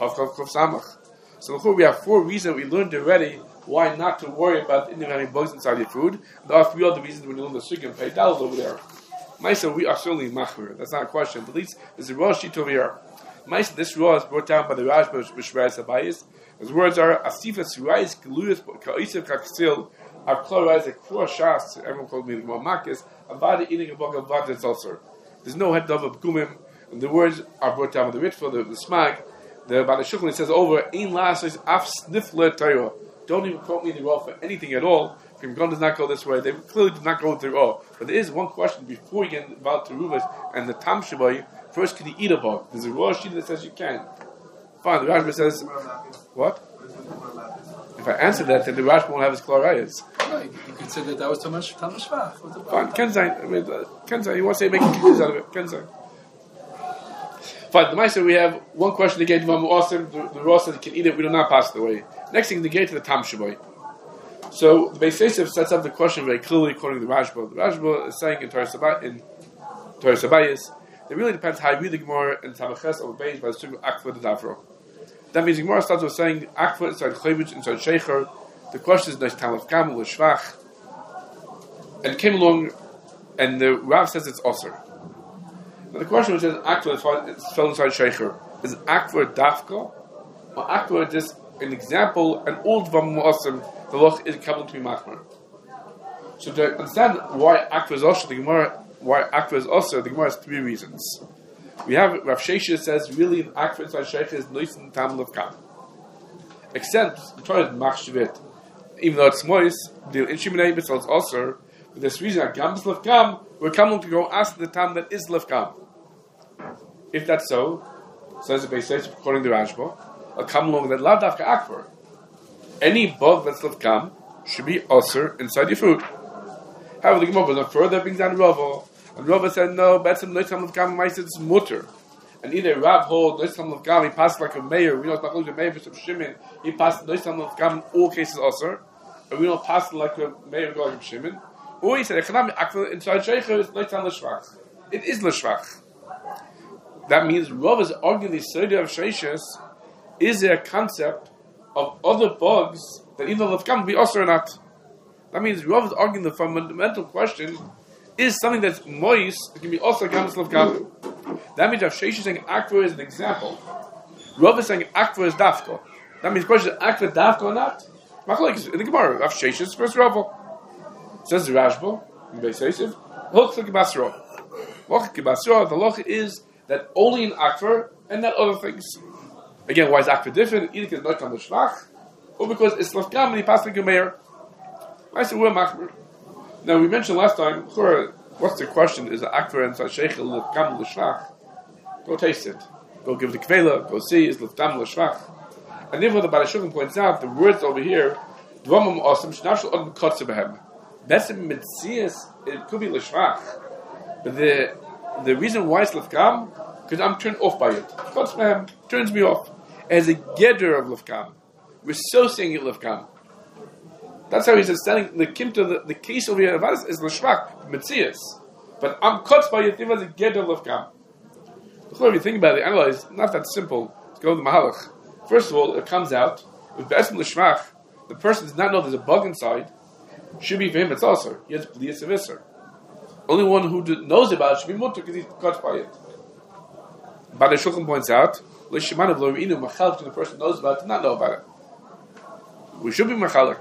S1: So we have four reasons we learned already why not to worry about having bugs inside your food. There are three other reasons when you learn the sugya and pay dollars over there. Maisa, we are certainly machmir. That's not a question. But at least there's a raw sheet over here. Maisa, this raw is brought down by the Rashba B'Shvayas Abayis. His words are Asifas Rais Geluyas Ka'isif Kaksil are chlorized like four shots. Everyone called me the Makis. Avada eating a bug of Vada Zelser. There's no head of Gumim. And the words are brought down by the Ritva, the Smag. The Bala Shukran says over Ein Lasses Af Snifle Torah. Don't even quote me in the raw for anything at all. Gon does not go this way. They clearly do not go through all. But there is one question before you get about Teruvas and the Tam Shabbai. First, can you eat a bug? There's a raw sheet that says you can. Fine. The Rashba says, what? If I answer that, then the Rashba won't have his chlorayas.
S2: No, you could say that was too much Shvach.
S1: Fine. Kenzai. You want to say making kids out of it? Kenzai. Fine. The Meister, we have one question again. The raw says you can eat it. We do not pass it away. Next thing, they get to the Tam Shabbai. So the Beis Yosef sets up the question very clearly according to the Rashba. The Rashba is saying in Torah Sabayis, it really depends how you read the Gemara in Tamaches or Beis by the Sukkah Akva the Davro. That means the Gemara starts with saying Akva inside Chayvich, inside Shecher. The question is Tam of Kamel, Shvach. And it came along, and the Rav says it's Osir. Now the question which is Akva fell inside Shecher. Is Akva Dafka? Or Akva just an example, and all Dvam Mu'asim, the loch is coming to be machmer. So to understand why Akva is Osir, the Gemara has three reasons. We have Rav Shesha says really an Akva inside Shecher is nois and tam lefkam. Except the Torah is machshivit, even though it's mois, the inshiminei b'tzal is Osir. For this reason, Agam is lefkam. We're coming to go ask the tam that is lefkam. If that's so, says the Beis Yosef according to Rashba, I'll come along that lav dafka akvar. Any bug that's lefkam should be osir inside your food. However, the Gemara goes on further, brings down Rava, and Rava said no, betzim noitam lefkam ma'aser it's mutter. And either Rav hold noitam lefkam, he passed like a mayor. We know it's not like a mayor for Shimon. He passed noitam lefkam in all cases osir, and we don't pass like a mayor going Shimon. Or he said economic akvar inside shecher is noitam l'shvach. It is l'shvach. That means Rav is arguing the Seder of Sheishas. Is there a concept of other bugs that either lefkam will be osir or not? That means Rav is arguing the fundamental question: is something that's moist that can be osir gamas lefkam? That means Rav Shesha is saying akva is an example. Rav is saying akva is dafka. That means the question is akva dafka or not? Machlokes in the Gemara. Rav Shesha is first Rav. Says the Rashba in Beis Yosef. Loch kibasra. Loch kibasra. The loch is that only in akva and not other things. Again, why is akva different? Either because it's not on the shvach, or because it's lefkam and he passed like a mayor. I said we're machmer. Now we mentioned last time, what's the question? Is the akvar and sheichel lefgam l'shvach? Go taste it. Go give it a kvela. Go see is lefgam l'shvach. And therefore the Baal HaShulchan points out the words over here, dvamim osam shnashal odem kotze behem. Besim mitzias, it could be l'shvach, but the reason why it's lefgam, because I'm turned off by it. Kotze behem turns me off. As a geder of lefgam, we're so saying it lefgam. That's how he's understanding the kimta. The case over here is l'shvach mitzias, but I'm kotze by it. It was a geder of lefgam. If you think about it, analyze, not that simple. Let's go to the mahalach. First of all, it comes out with be'esem l'shvach. The person does not know there's a bug inside. Should be for him. It's also he has blias of iser. Only one who knows about it should be mutter because he's caught by it. But the Shulchan points out, l'shemanav lo re'inu machalik. The person knows about it, does not know about it. We should be machalik.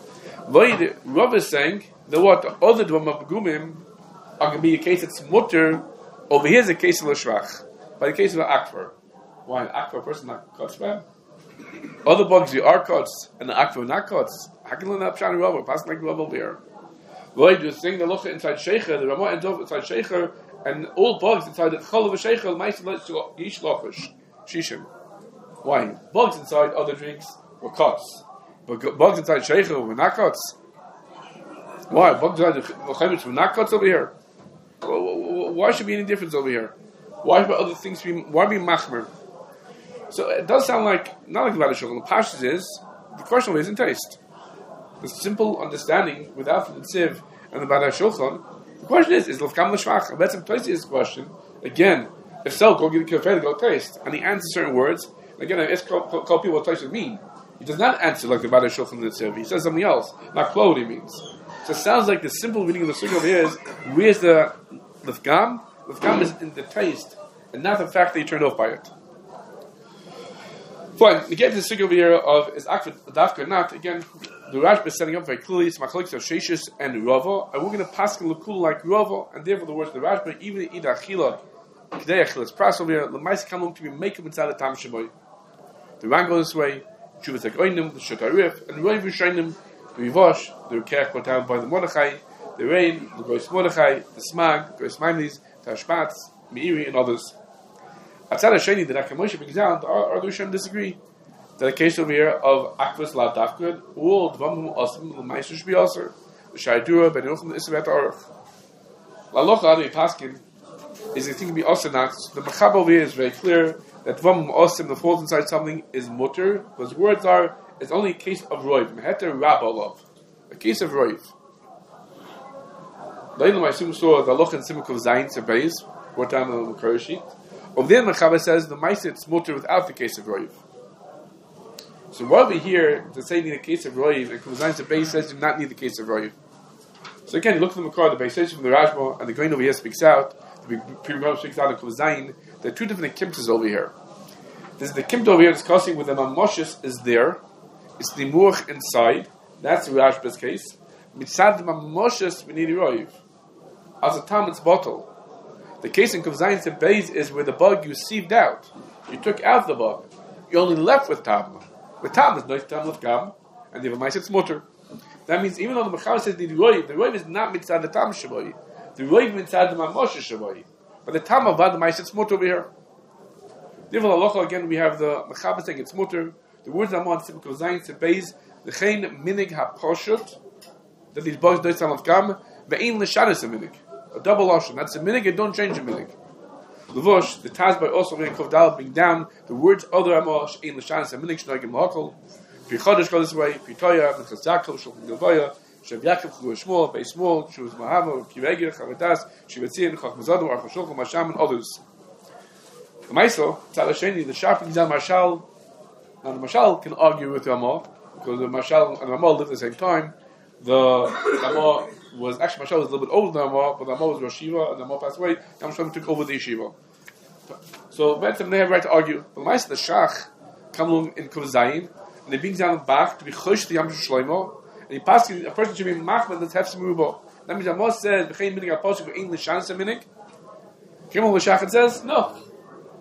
S1: Rav is saying that what the other dvam of begumim are going to be a case that's mutter. Over here is a case of l'shvach. By the case of an akvar. Why an akvar person not cuts by him? Other bugs you are cuts and the akvar not cuts. How can you learn that pshan rubber? Pass like rubber beer. Why do you think the locha inside sheikha, the ramah ends up inside sheikha, and all bugs inside the chol of a sheikha, the mice yish lochash shishim. Why bugs inside other drinks were cuts, but bugs inside sheikha were not cuts. Why bugs inside the chametz were not cuts over here? Why should be any difference over here? Why should other things be? Why be machmer? So it does sound like not like the Baal HaShulchan. The pashtus is the question is in taste. The simple understanding without the tziv and the Baal HaShulchan. The question is lefgam l'shvach. And that's this question again. If so, go get a kafeh, go taste. And he answers certain words. Again, I ask call people what taste mean. He does not answer like the Baal HaShulchan and the tziv. He says something else. Not klod, he means. So it sounds like the simple reading of the sugya over here is where's the lefgam? Lefgam is in the taste and not the fact that you turned off by it. Fine, we get to the sugya over here of is akvar dafka or not. Again, the Rashba is setting up very clearly. It's machlokes of Sheshis and Rava, and we're going to pass l'kul like Rava, and therefore the words of the Rashba, even in ida achila, k'dei achilas pras over here, l'mais kamlum to be making inside the tam shaboy. The Ran goes this way. Shuvas like oinim, the shotarif, and Roy v'shainim, the Rivosh, the Rukech brought down by the Mordechai, the Rain, the Gois Mordechai, the Smag, the Gois Maimlis, the Hashpatz, Meiri, and others. Outside of Shani, the Rakamoshe brings down, the Ardushem disagree. The case over here of Akvas La Dafkud, all Dvamum Osim, the Meister should be also, the Shaidura, Ben Yochim, the Isabet Aruch. La Locha, the Paskin, is a thing to be also not. The Machab over here is very clear that Dvamum Osim, the falls inside something, is mutter, because words are, it's only a case of Roiv, Meheter Rabbalov, a case of Roiv. Later, I assume saw the Loch and Simuk of Zayin Sebeis, brought down on the Makar sheet. Over there, Mechaba says the Maisa it's mutter without the case of Roiv. So while we're here to say need a case of Roiv, and Zayin Sebeis says do not need the case of Roiv. So again, you look at the Makar, the base from the Rashba, and the Grain over here speaks out, the Pri speaks out of Zayin. There are two different kimtas over here. There's the kimta over here discussing where the Mamoshes is there, it's the Muach inside, that's the Rashba's case. Mitzad the Mamoshes we need Roiv. As a tam, it's bottle. The case in Kuf Zayin Sebeis is where the bug you sieved out. You took out the bug. You only left with tam. With tam is no tam lefgam, and the V'mais it's mutter. That means even though the Mechaber says the Roiv is not mitzad the tam shaboy. The Roiv mitzad the Mamoshe shaboy. But the tam avad the V'mais it's mutter over here. Therefore, halacha again we have the Mechaber saying it's mutter. The words that I'm on Kuf Zayin Sebeis the chein minig haposhut that these bugs don't tam lefgam ve'in l'shanis a minig. A double ocean. That's a minig, and don't change a minig. Levush, the Taz by also in Kovdal bring down the words other amosh in l'shanis a minig shnagim l'hakol. Pi chodesh go this way. Pi toya v'chaz zakol shulchan gavoya. Shav Yaakov Chulu Shmuel Bei Shmuel Shuvas Mahama Ki Regir Chavadas Shivatzin Chach Mazadu Archa Shulchan Masham and others. The Meiso Tzad Hasheni the sharpening down Mashal. Now the Mashal can argue with the Ramah because the Mashal and the Ramah lived at the same time. The Ramah was actually Mashal was a little bit older than Ramah, but the Ramah was Rosh Yeshiva and the Ramah passed away. Now Mashal took over the yeshiva. So they have a right to argue. But the Meiso the Shach come along in Kuf Zayin and they bring down the back to be Chosh the Yam Shlomo. And he passed a person should be machmer that's hefsim rubo. That means Amos says b'chein minig apostle for English chance a minig. Kimel l'shachet says no.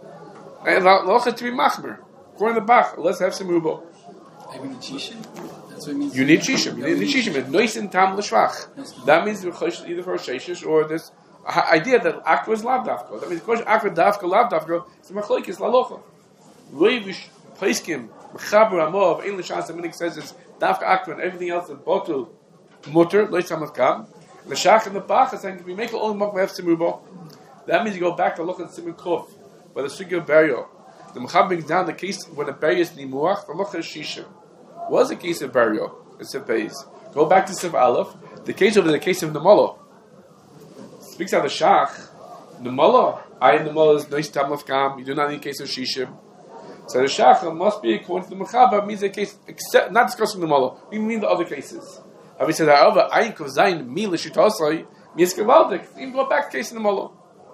S1: And locha to be machmer. According to the Bach, let's have some rubo.
S2: Even the chishin. That's what it means.
S1: You need shishim. You need shishim. It's nois in tam l'shvach. That means you're chosh either for a sheishish or this idea that akva is lav dafka. That means akva dafka lav dafka. It's machlokes lalocha. Loivish paiskim mechaber amov ein l'shas aminik says it's dafka akva and everything else is botul mutter lois tamavkam. The shach and the bach is saying we make it only makmef simubo. That means you go back to look at simun kuf by the sugi of burial. The mechaber brings down the case when the burial is nimuach. The locha is shishim. Was a case of burial. It's a base. Go back to Sif Aleph. The case over the case of Nemolo. Speaks out the Shach. Nemolo. Nemolo is Nois Tam of Kam. You do not need a case of Shishim. So the Shach must be according to the Mechaber means a case except not discussing Nemolo. We mean the other cases. Have we said however Ayin Kov Zayin Mi L'Shitosai means Gevaldik. Even go back to the case of Nemolo.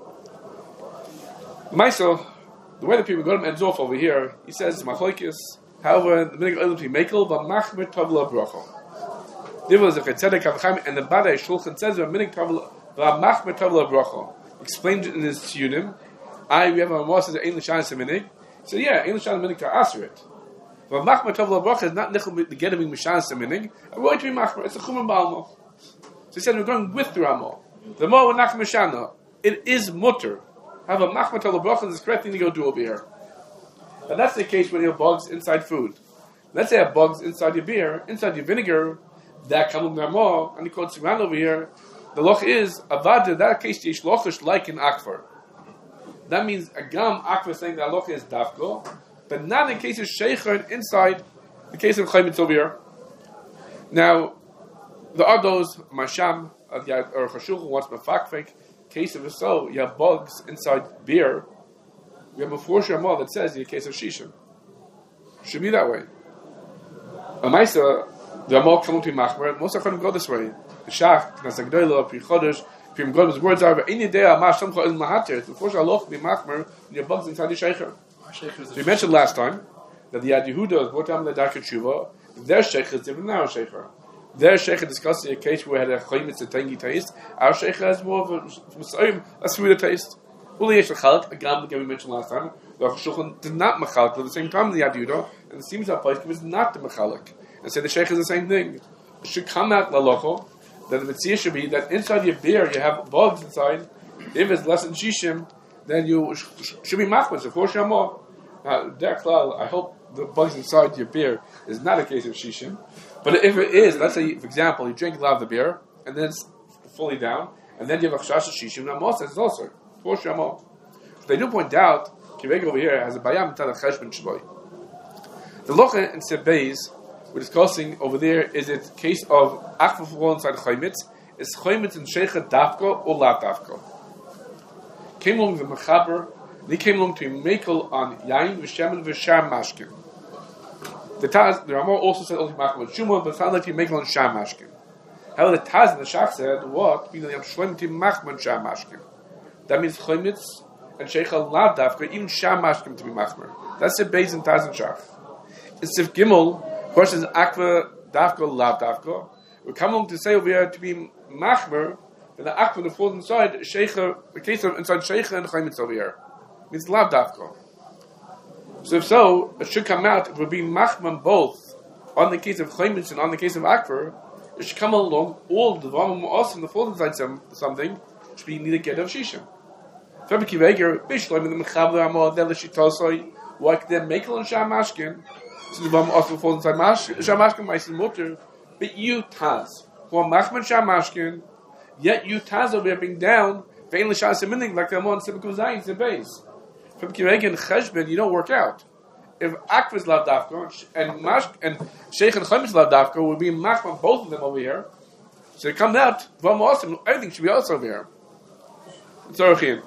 S1: Maisel, the way the people go to Enzorf over here, he says Machlokes. However, the minig oil to be makel, but machmer tavla bracha. There was a chetzedek avchaim, and the Badai Shulchan says that minig tavla, but machmer tavla bracha. Explained it in his tunim. We have a Moshe says ein l'shan seminig. So yeah, ein l'shan seminig to answer it. But machmer tavla bracha is not nichel the getting mishan seminig. I'm going to be machmer. It's a chumam balmo. So he said we're going with the Ramo. The more we're not mishana. It is mutter. Have a machmer tavla bracha is the correct thing to go do over here. And that's the case when you have bugs inside food. Let's say you have bugs inside your beer, inside your vinegar, that kamum narmo, and you call it siman over here. The loch is, avada, that case, yesh lochish like in akvar. That means, agam akvar saying that loch is dafko, but not in case of sheikher inside the case of chaymitz over here. Now, there are those, masham, or chashulch, wants mafakfek, case of a so, you have bugs inside beer. We have a four Amal that says in the case of Shishim. Should be that way. A Maisa, the Amal come to Machmer, most of them go this way. The Shach, Knasagdoila, Pri Chodesh, Pri Mgod's words are, any day Amash Samcha Il Mahatir, the four Shaloch be Machmer, and your bugs inside the Sheikher. So we mentioned last time that the Yad Yehuda is Botam the Dark Tshuva, their Sheikh is different than our Sheikher. Their Sheikh discussing a case where we had a Chaymitz, a tangy taste. Our Sheikh has more of a sweeter taste. Uli yesh l'chalak, again, like we mentioned last time, the Shulchan did not mechalik, but at the same time the Yad Yehuda, and it seems that place was not the mechalik. And so the Sheikh is the same thing. It should come out lalocho, that the mitzvah should be that inside your beer you have bugs inside. If it's less than shishim, then you should be machmas, of course, Shamo. Now, I hope the bugs inside your beer is not a case of shishim, but if it is, let's say, for example, you drink a lot of the beer, and then it's fully down, and then you have a chash of shishim, now most is also. They do point out, Kiveg over here has a bayam tada cheshbon shboy. The locha in Sebeis we're discussing over there is it case of akva fall inside chaymitz. Is chaymitz in sheikha dafka or lav dafka? Came along the mechaber. They came along to makel on yain v'shemen v'sham mashkin. The Ramah also said only machman shumah, but it sounds like you makel on sham mashkin. However, the Taz and the Shach said what? Meaning I'm shloim to machman sham mashkin. That means chaymitz and sheikha lav dafka, even sham mashkin to be machmer. That's the base in Taz and Shach. It's if Gimel, question is akva dafka lav dafka. We come along to say over here to be machmer, and the akva that falls inside sheikha, the case of inside sheikha and chaymitz over here means lav dafka. So if so, it should come out. It would be machman both on the case of chaymitz and on the case of akva. It should come along all the v'amim awesome the falls inside something should be neither get of shishim. Why could they make it on sham mashkin? So the v'amim awesome falls inside sham mashkin might be mutter, but you taz who are machman sham mashkin, yet you taz over being down vein l'shas semining like the amon simikul zayin sebeis. From Kivegan Cheshbon, you don't work out. If Akva is lav dafka and Sheikh and Chaymitz lav dafka would be machman both of them over here. So it comes out v'amim awesome. Everything should be also over here. Tzorachin.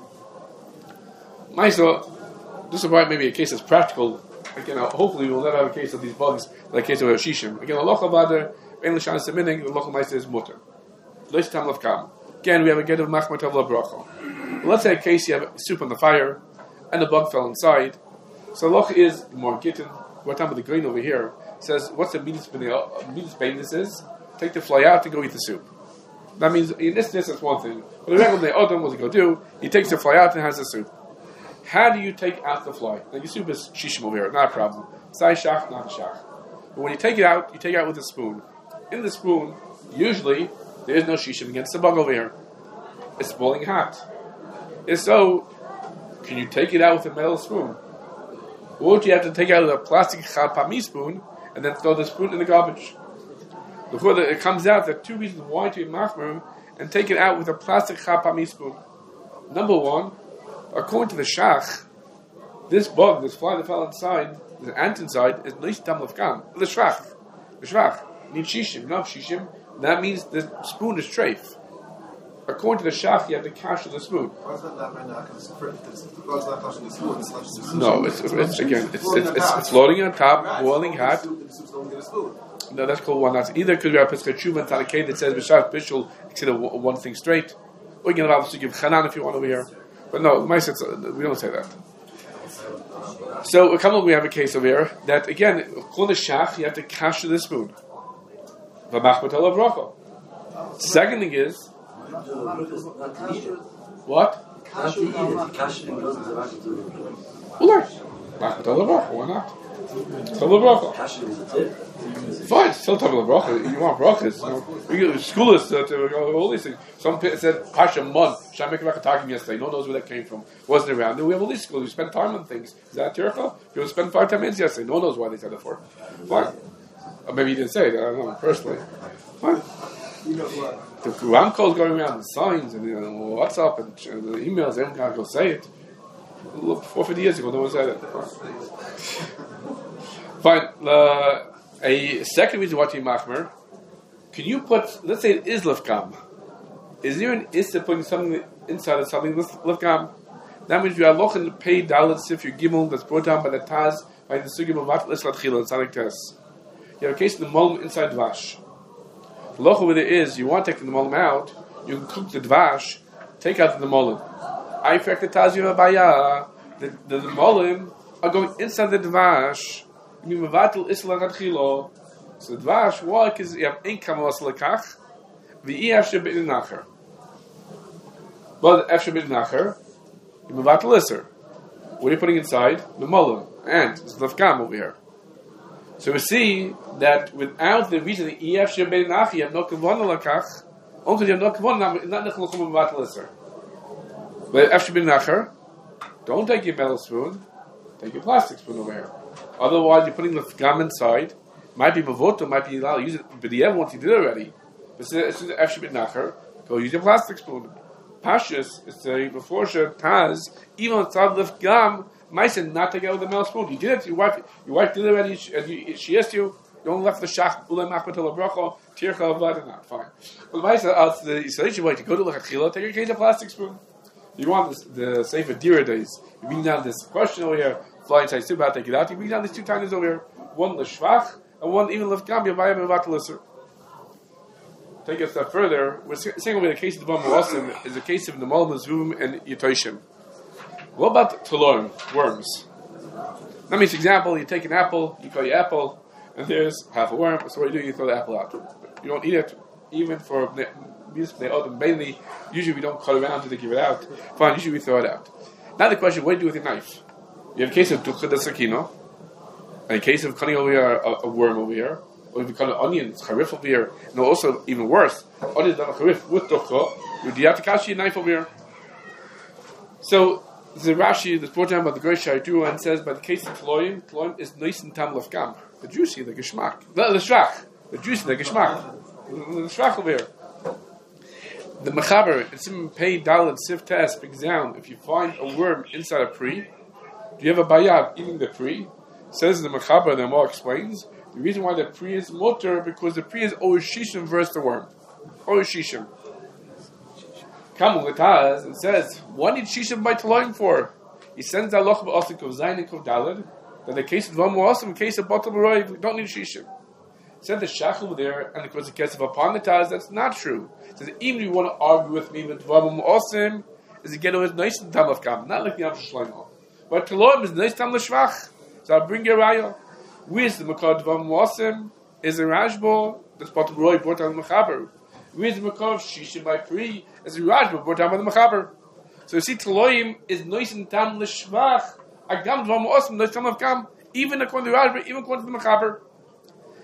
S1: Maisa, this is why maybe a case that's practical. Again, hopefully we will never have a case of these bugs like a case of Shishim. Again, Allah Chavadar, Ein L'shan Semining, Allah Maisa is mutter. Lois Tam Lav Kam. Again, we have a get of Machmat Tavla Bracha. Let's say a case you have soup on the fire and the bug fell inside. So Allah is more gittin. What time of the grain over here says, what's the midas pain this is? Take the fly out and go eat the soup. That means in this that's one thing. But the regular day, Adam, what's he go do? He takes the fly out and has the soup. How do you take out the fly? Now your soup is shishim over here, not a problem. Sai shach, not shach. But when you take it out with a spoon. In the spoon, usually, there is no shishim against the bug over here. It's boiling hot. If so, can you take it out with a metal spoon? Or would you have to take it out with a plastic chalpami spoon and then throw the spoon in the garbage? Before it comes out, there are two reasons why to be machmer and take it out with a plastic chalpami spoon. Number one, according to the shach, this bug, this fly that fell inside, the ant inside, is nice tam lefkam. The shach needs shishim, not shishim. That means the spoon is treif. According to the shach, you have to cash the spoon. No, it's floating on top, boiling hot. No, that's called one. That's either because we have Pesach Tshuva and Tanakeh that says B'Shav Bishul, consider one thing straight, or you can obviously give Chanan if you want over here. But no, we don't say that. So, we have a case over here that again, called the shach, you have to cash the spoon. Second thing is, what?
S3: Not to eat it. Cash it doesn't have to do
S1: Why not? Cash it is a tip. Fine, still talking about bracha. You want brachas? School is all these things. Some said Pasha Mon. Shamek talking yesterday. No one knows where that came from. Wasn't around. We have all these schools. We spend time on things. Is that tircha? You spend 5-10 minutes yesterday. No one knows why they said it for. Fine. Or maybe you didn't say it. I don't know personally. Fine. The Quran calls going around the signs and WhatsApp and the emails. Everyone can't go say it. Look, 450 years ago, no one said it. Fine. A second reason why to be machmer, can you put, let's say it is lefkam. Is there an issa putting something inside of something lefkam? That means you are lochen pay dalet sif your gimel that's brought down by the Taz by the sugim of vat lislat chila and sadik tes. You have a case of the molem inside dvash. The loch over there is you want to take the molem out, you can cook the dvash, take out the molem. I fact the Taz you have baya. The molem are going inside the dvash. So dvash, why? Because you have income was lekach, the efshir b'in nacher. But efshir b'in nacher, you mevatel iser. What are you putting inside? The molem, and it's lefkam over here. So we see that without the reason the efshir b'in nacher, you have no kavanah lekach. Only you have no kavanah, not nechluchum mevatel iser. But efshir b'in nacher, don't take your metal spoon, take your plastic spoon over here. Otherwise, you're putting the gum inside. Might be mavoto, might be allowed to use it, but the other once you did it already. But as soon as you nacher, go use your plastic spoon. Pashas is saying before Taz, even on top of the gum, might say not take out with the metal spoon. You did it. Your wife did it already, and she asked you. You only left the shach ulei machmatel bracha tircha avad not fine. But the might say the Yisraeli way to go to lechachila, take a case of plastic spoon. You want the Sefer Dira days. You bring down this question over here. Fly inside soup, take it out. You bring down these two tines over here. One l'shvach, and one even l'fgam, yavayim and vatalisser. Take it a step further, we're saying over the case of the Bama Wasim is a case of the Malm Zvum and Yitoshim. What about Talorim, worms? That means, for example, you take an apple, you cut your apple, and there's half a worm, so what do? You throw the apple out. You don't eat it, even for mainly, usually we don't cut around to give it out. Fine, usually we throw it out. Now the question, what do you do with your knife? You have a case of Dukhad Sakino, and a case of cutting over here a worm over here, or if you cut an onion, it's Harif over here, and also, even worse, onion done a Harif with Dukhad, you have to catch your knife over here. So, there's a Rashi that's brought down by the great Shaidu and says, by the case of Tloim is nice and tam lefkam, the juicy, the geshmak, the shrach, the juicy, the geshmak, the shrach over here. The Mechaber, it's in Pei Dalet Sif Tes, speaks down, if you find a worm inside a pri, do you have a bayab eating the pri? Says the Mechaber, the Amor explains, the reason why the pri is mutter, because the pri is always shishim versus the worm. Always shishim. Kamul Gataz, and says, what did shishim by Taloim for? He sends Allah ba'asik of Zayin and Kov Daled, that in the case of Vamu Asim, in the case of Batal Baroy, we don't need shishim. Said the Shach over there, and of course the case of upon the Taz, that's not true. It says, even if you want to argue with me, with Vamu Asim, is to get always nice and tam of kam, not like the Amr Shlomo. But Taloim is nice tam l'shvach. So I'll bring your raya. Where's the Makar of Vamu Asim? Is a Rajbo, that's Batal Baroy brought down the Mechaber. Where's the Makar of Shishim by Pri? Is a Rajbo brought down by the Mechaber. So you see, Taloim is nice and tam l'shvach. Agam Vamu Asim, nice tam of kam. Even according to Rajbo, even according to the Mechaber.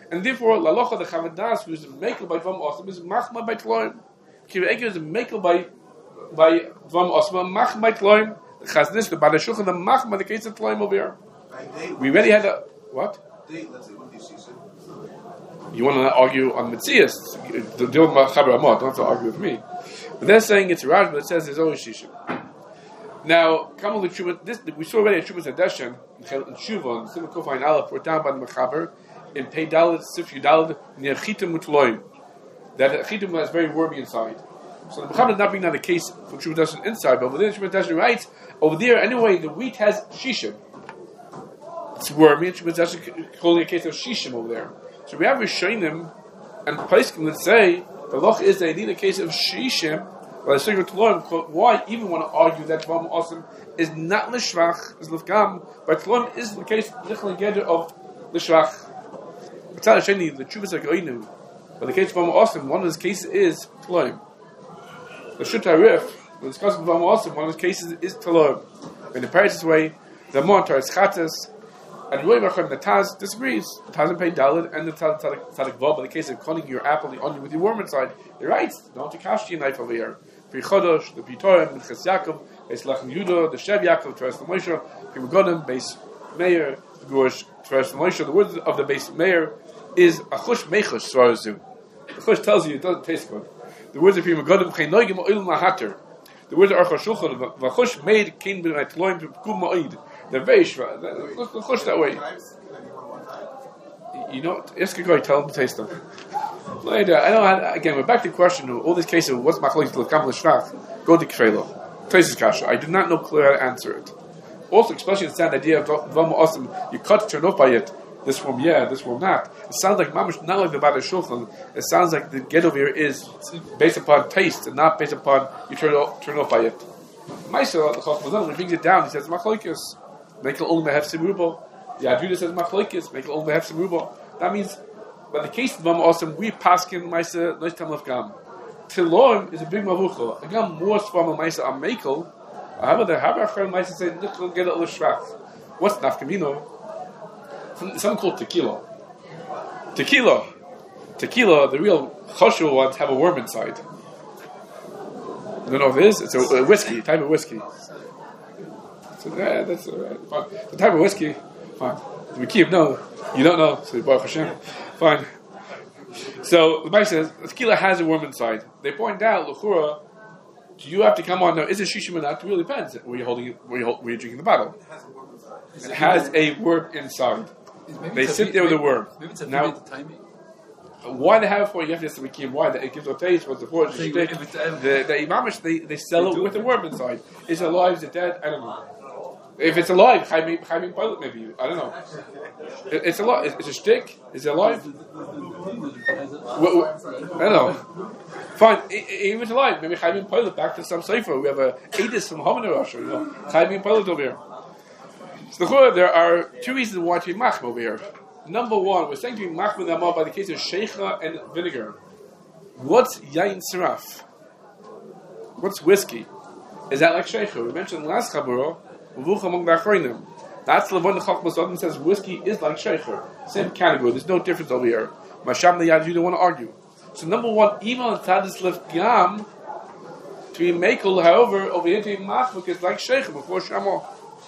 S1: And therefore, lalocha the chavadas who's makel by dvam osam is machma by tloim. Kirei is makel by dvam osam machma by tloim. The chaznis the badashulchan the machma the case of tloim over here. We already had a what?
S4: Let's say what do you see?
S1: You want to argue on Metzias, the deal with Chaber Amot, don't have to argue with me. But they're saying it's Raj, but it says there's always Shishim. Now, Kamal Tshuva, this we saw already at Tshuva Zadeshan, in Tshuva, in Simon Kofa Aleph, brought down by the Mechaber, in Pei Dalet, Sif Yudalad, near Chitim Mutloim. That Chitim is very wormy inside. So the Mechaber is not being on the case for Tshuva Zadeshan inside, but over there, Tshuva Zadeshan writes, over there, anyway, the wheat has Shishim. It's wormy, and Tshuva Zadeshan calling a case of Shishim over there. So we have Rishonim and Paiskim that say the loch is they need a case of Shishim. Why even want to argue that Tvam Osam is not Lishvach, is Lefgam, but Tvam is the case of Lishvach. But Sheni, the Chuvas are Goinu. But the case of Tvam Osam, one of his cases is Tloim. The Shutarif, the discussion of Tvam Osam, one of his cases is Tloim. In the Paris way, the Montar is Chatas. And Roy Racham, the Taz disagrees. The Taz and Pei Dalet and the Tzadik Vav, in the case of cutting your apple, the onion with your worm inside, he writes, don't you kashi a knife over here. Pri Chodosh, the Pitorim, the Ches Yaakov, Beis Lachem Yudah, the Shev Yaakov, Teres Moshe, Pri Megonim, Beis Meir, the Gorish, Teres Moshe. The word of the Beis Meir is Achush Mechush Svarazu. The Chush tells you it doesn't taste good. The words of Pri Megonim, Chen Noigim Oil Mahater. The words of Aruch HaShulchan, Vachush made King Ben Atloim Kum Ma'id. They're very shva. Look chush that way. You know, ask a guy, tell him to taste them. Later, I know. Again, we're back to the question of all these cases of what's machlokes to l'kam l'shrach. Go to Krelo. Traces kasha. I do not know clearly how to answer it. Also, especially the stand idea of dvam awesome. You cut turn off by it. This one, yeah. This one, not. It sounds like mamish, not like the Bada Shulchan. It sounds like the get over here is based upon taste and not based upon you turn off by it. Ma'aser the Chacham when he brings it down, he says machlokes. Make it only have Simubo. Yeah, Judah says machlokes. Make it only have Simubo. That means, but the case of Mama Awesome, we paskin Maisa Nois Tam Lefgam. Tiloim is a big mavucha. Again, more from a Maisa on Mekel. However, the Haber Maisa say Nichol get a Lishvach. What's nafkamino? Something called tequila. Tequila. The real choshu ones have a worm inside. I don't know if it is. It's a whiskey, type of whiskey. So yeah, that's fine. The type of whiskey, fine. We keep no, you don't know. So Baruch Hashem, fine. So the Bible says tequila has a worm inside. They point out, L'chura, do you have to come on? No, is it shishim or not? It really depends. Where you're holding it, where you're drinking the bottle. It has a worm inside. They sit there with a worm.
S2: Maybe it's a
S1: now.
S2: The timing.
S1: Why they have it for? You have to say why it gives a taste. What's the for? The imamish they sell it with a worm inside. Is it alive? Is it dead? I don't know. If it's alive, Chaimim pilot maybe. I don't know. It's alive. It's a shtick. Is it alive? I don't know. Fine. Even if it's alive, maybe Chaimim pilot back to some sefer. We have a Edis from Haman Russia. Chaimim pilot over here. So there are two reasons why to be machma over here. Number one, we're saying to be machma the by the case of sheicha and vinegar. What's yain saraf? What's whiskey? Is that like sheicha? We mentioned last chabura. That's the one the Chachmas Adam says whiskey is like sheicher. Same category. There's no difference over here. Masham the Yad, you don't want to argue. So number one, even on Tadis Lefgam, to be makel, however, over here to be machmuk is like sheicher before Shamo.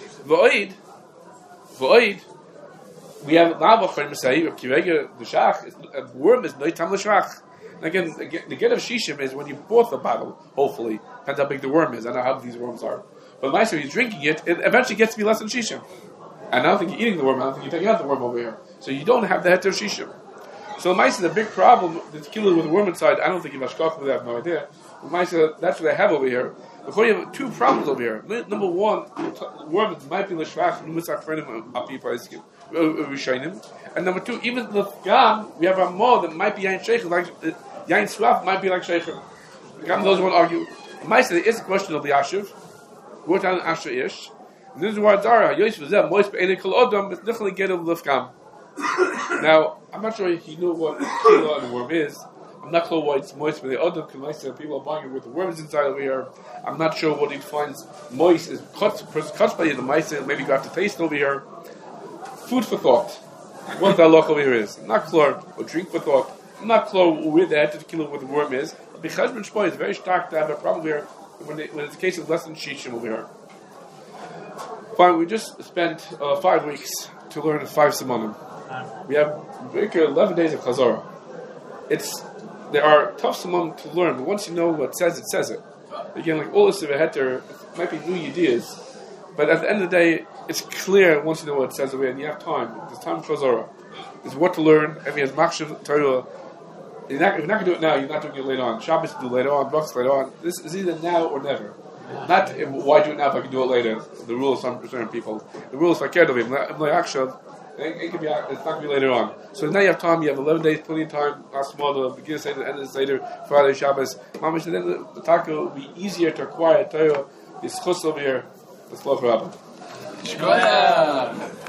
S1: V'oid, we have Nabachar say Kirega the Shach. A worm is noitam l'shach. Again, the get of shishim is when you bought the bottle. Hopefully, depends how big the worm is. I know how these worms are. But when you're drinking it, it eventually gets to be less than shishim. And I don't think you're eating the worm. I don't think you're taking out the worm over here. So you don't have the heter of shishim. So Maisa, the big problem, the tequila with the worm inside. I don't think you mashkach with that. I have no idea. But Maisa, that's what they have over here. Before you have two problems over here. Number one, worm might be l'shvach numitzach frenim api paiskim rishonim. And number two, even the gam, we have a more that might be yain sheikh like yain swaf might be like sheikh. The gam those won't argue. Maisa, there is a question of the ashiv. Wrote down Asher Ish. And this is why Dara Yosef Zeh Moist Be'edei Kol Odom is definitely get of Lefgam. Now, I'm not sure he knew what tequila and the worm is. I'm not sure why it's moist Be'edei Odom because people are buying it with the worms inside over here. I'm not sure what he finds moist is cuts by the mice. Maybe you got to taste over here. Food for thought. what the halacha over here is. Not clear, or drink with thought. Not clear where the head to kill where the worm is. The Cheshbon Shmoy is very stark to have a problem here when it's a case of less than Shishim over here. Fine, we just spent 5 weeks to learn 5 Simonim. We have 11 days of Chazorah. There are tough Simonim to learn, but once you know what it says it. Again, like all this of a heter, it might be new ideas, but at the end of the day, it's clear once you know what it says away, and you have time. There's time for Chazorah. There's what to learn. Every has Machshav Torah. If you're not going to do it now, you're not doing it later on. Shabbos do later on, Brachos later on. This is either now or never. Not why do it now if I can do it later. The rule of some certain people. The rule is like Kedovim. It's not going to be later on. So now you have time. You have 11 days, plenty of time. Last tomorrow, the beginning of the end of the Seder, Friday, Shabbos. Mamash, then the Taka will be easier to acquire. Torah is chus over here. Let's love Rabbi.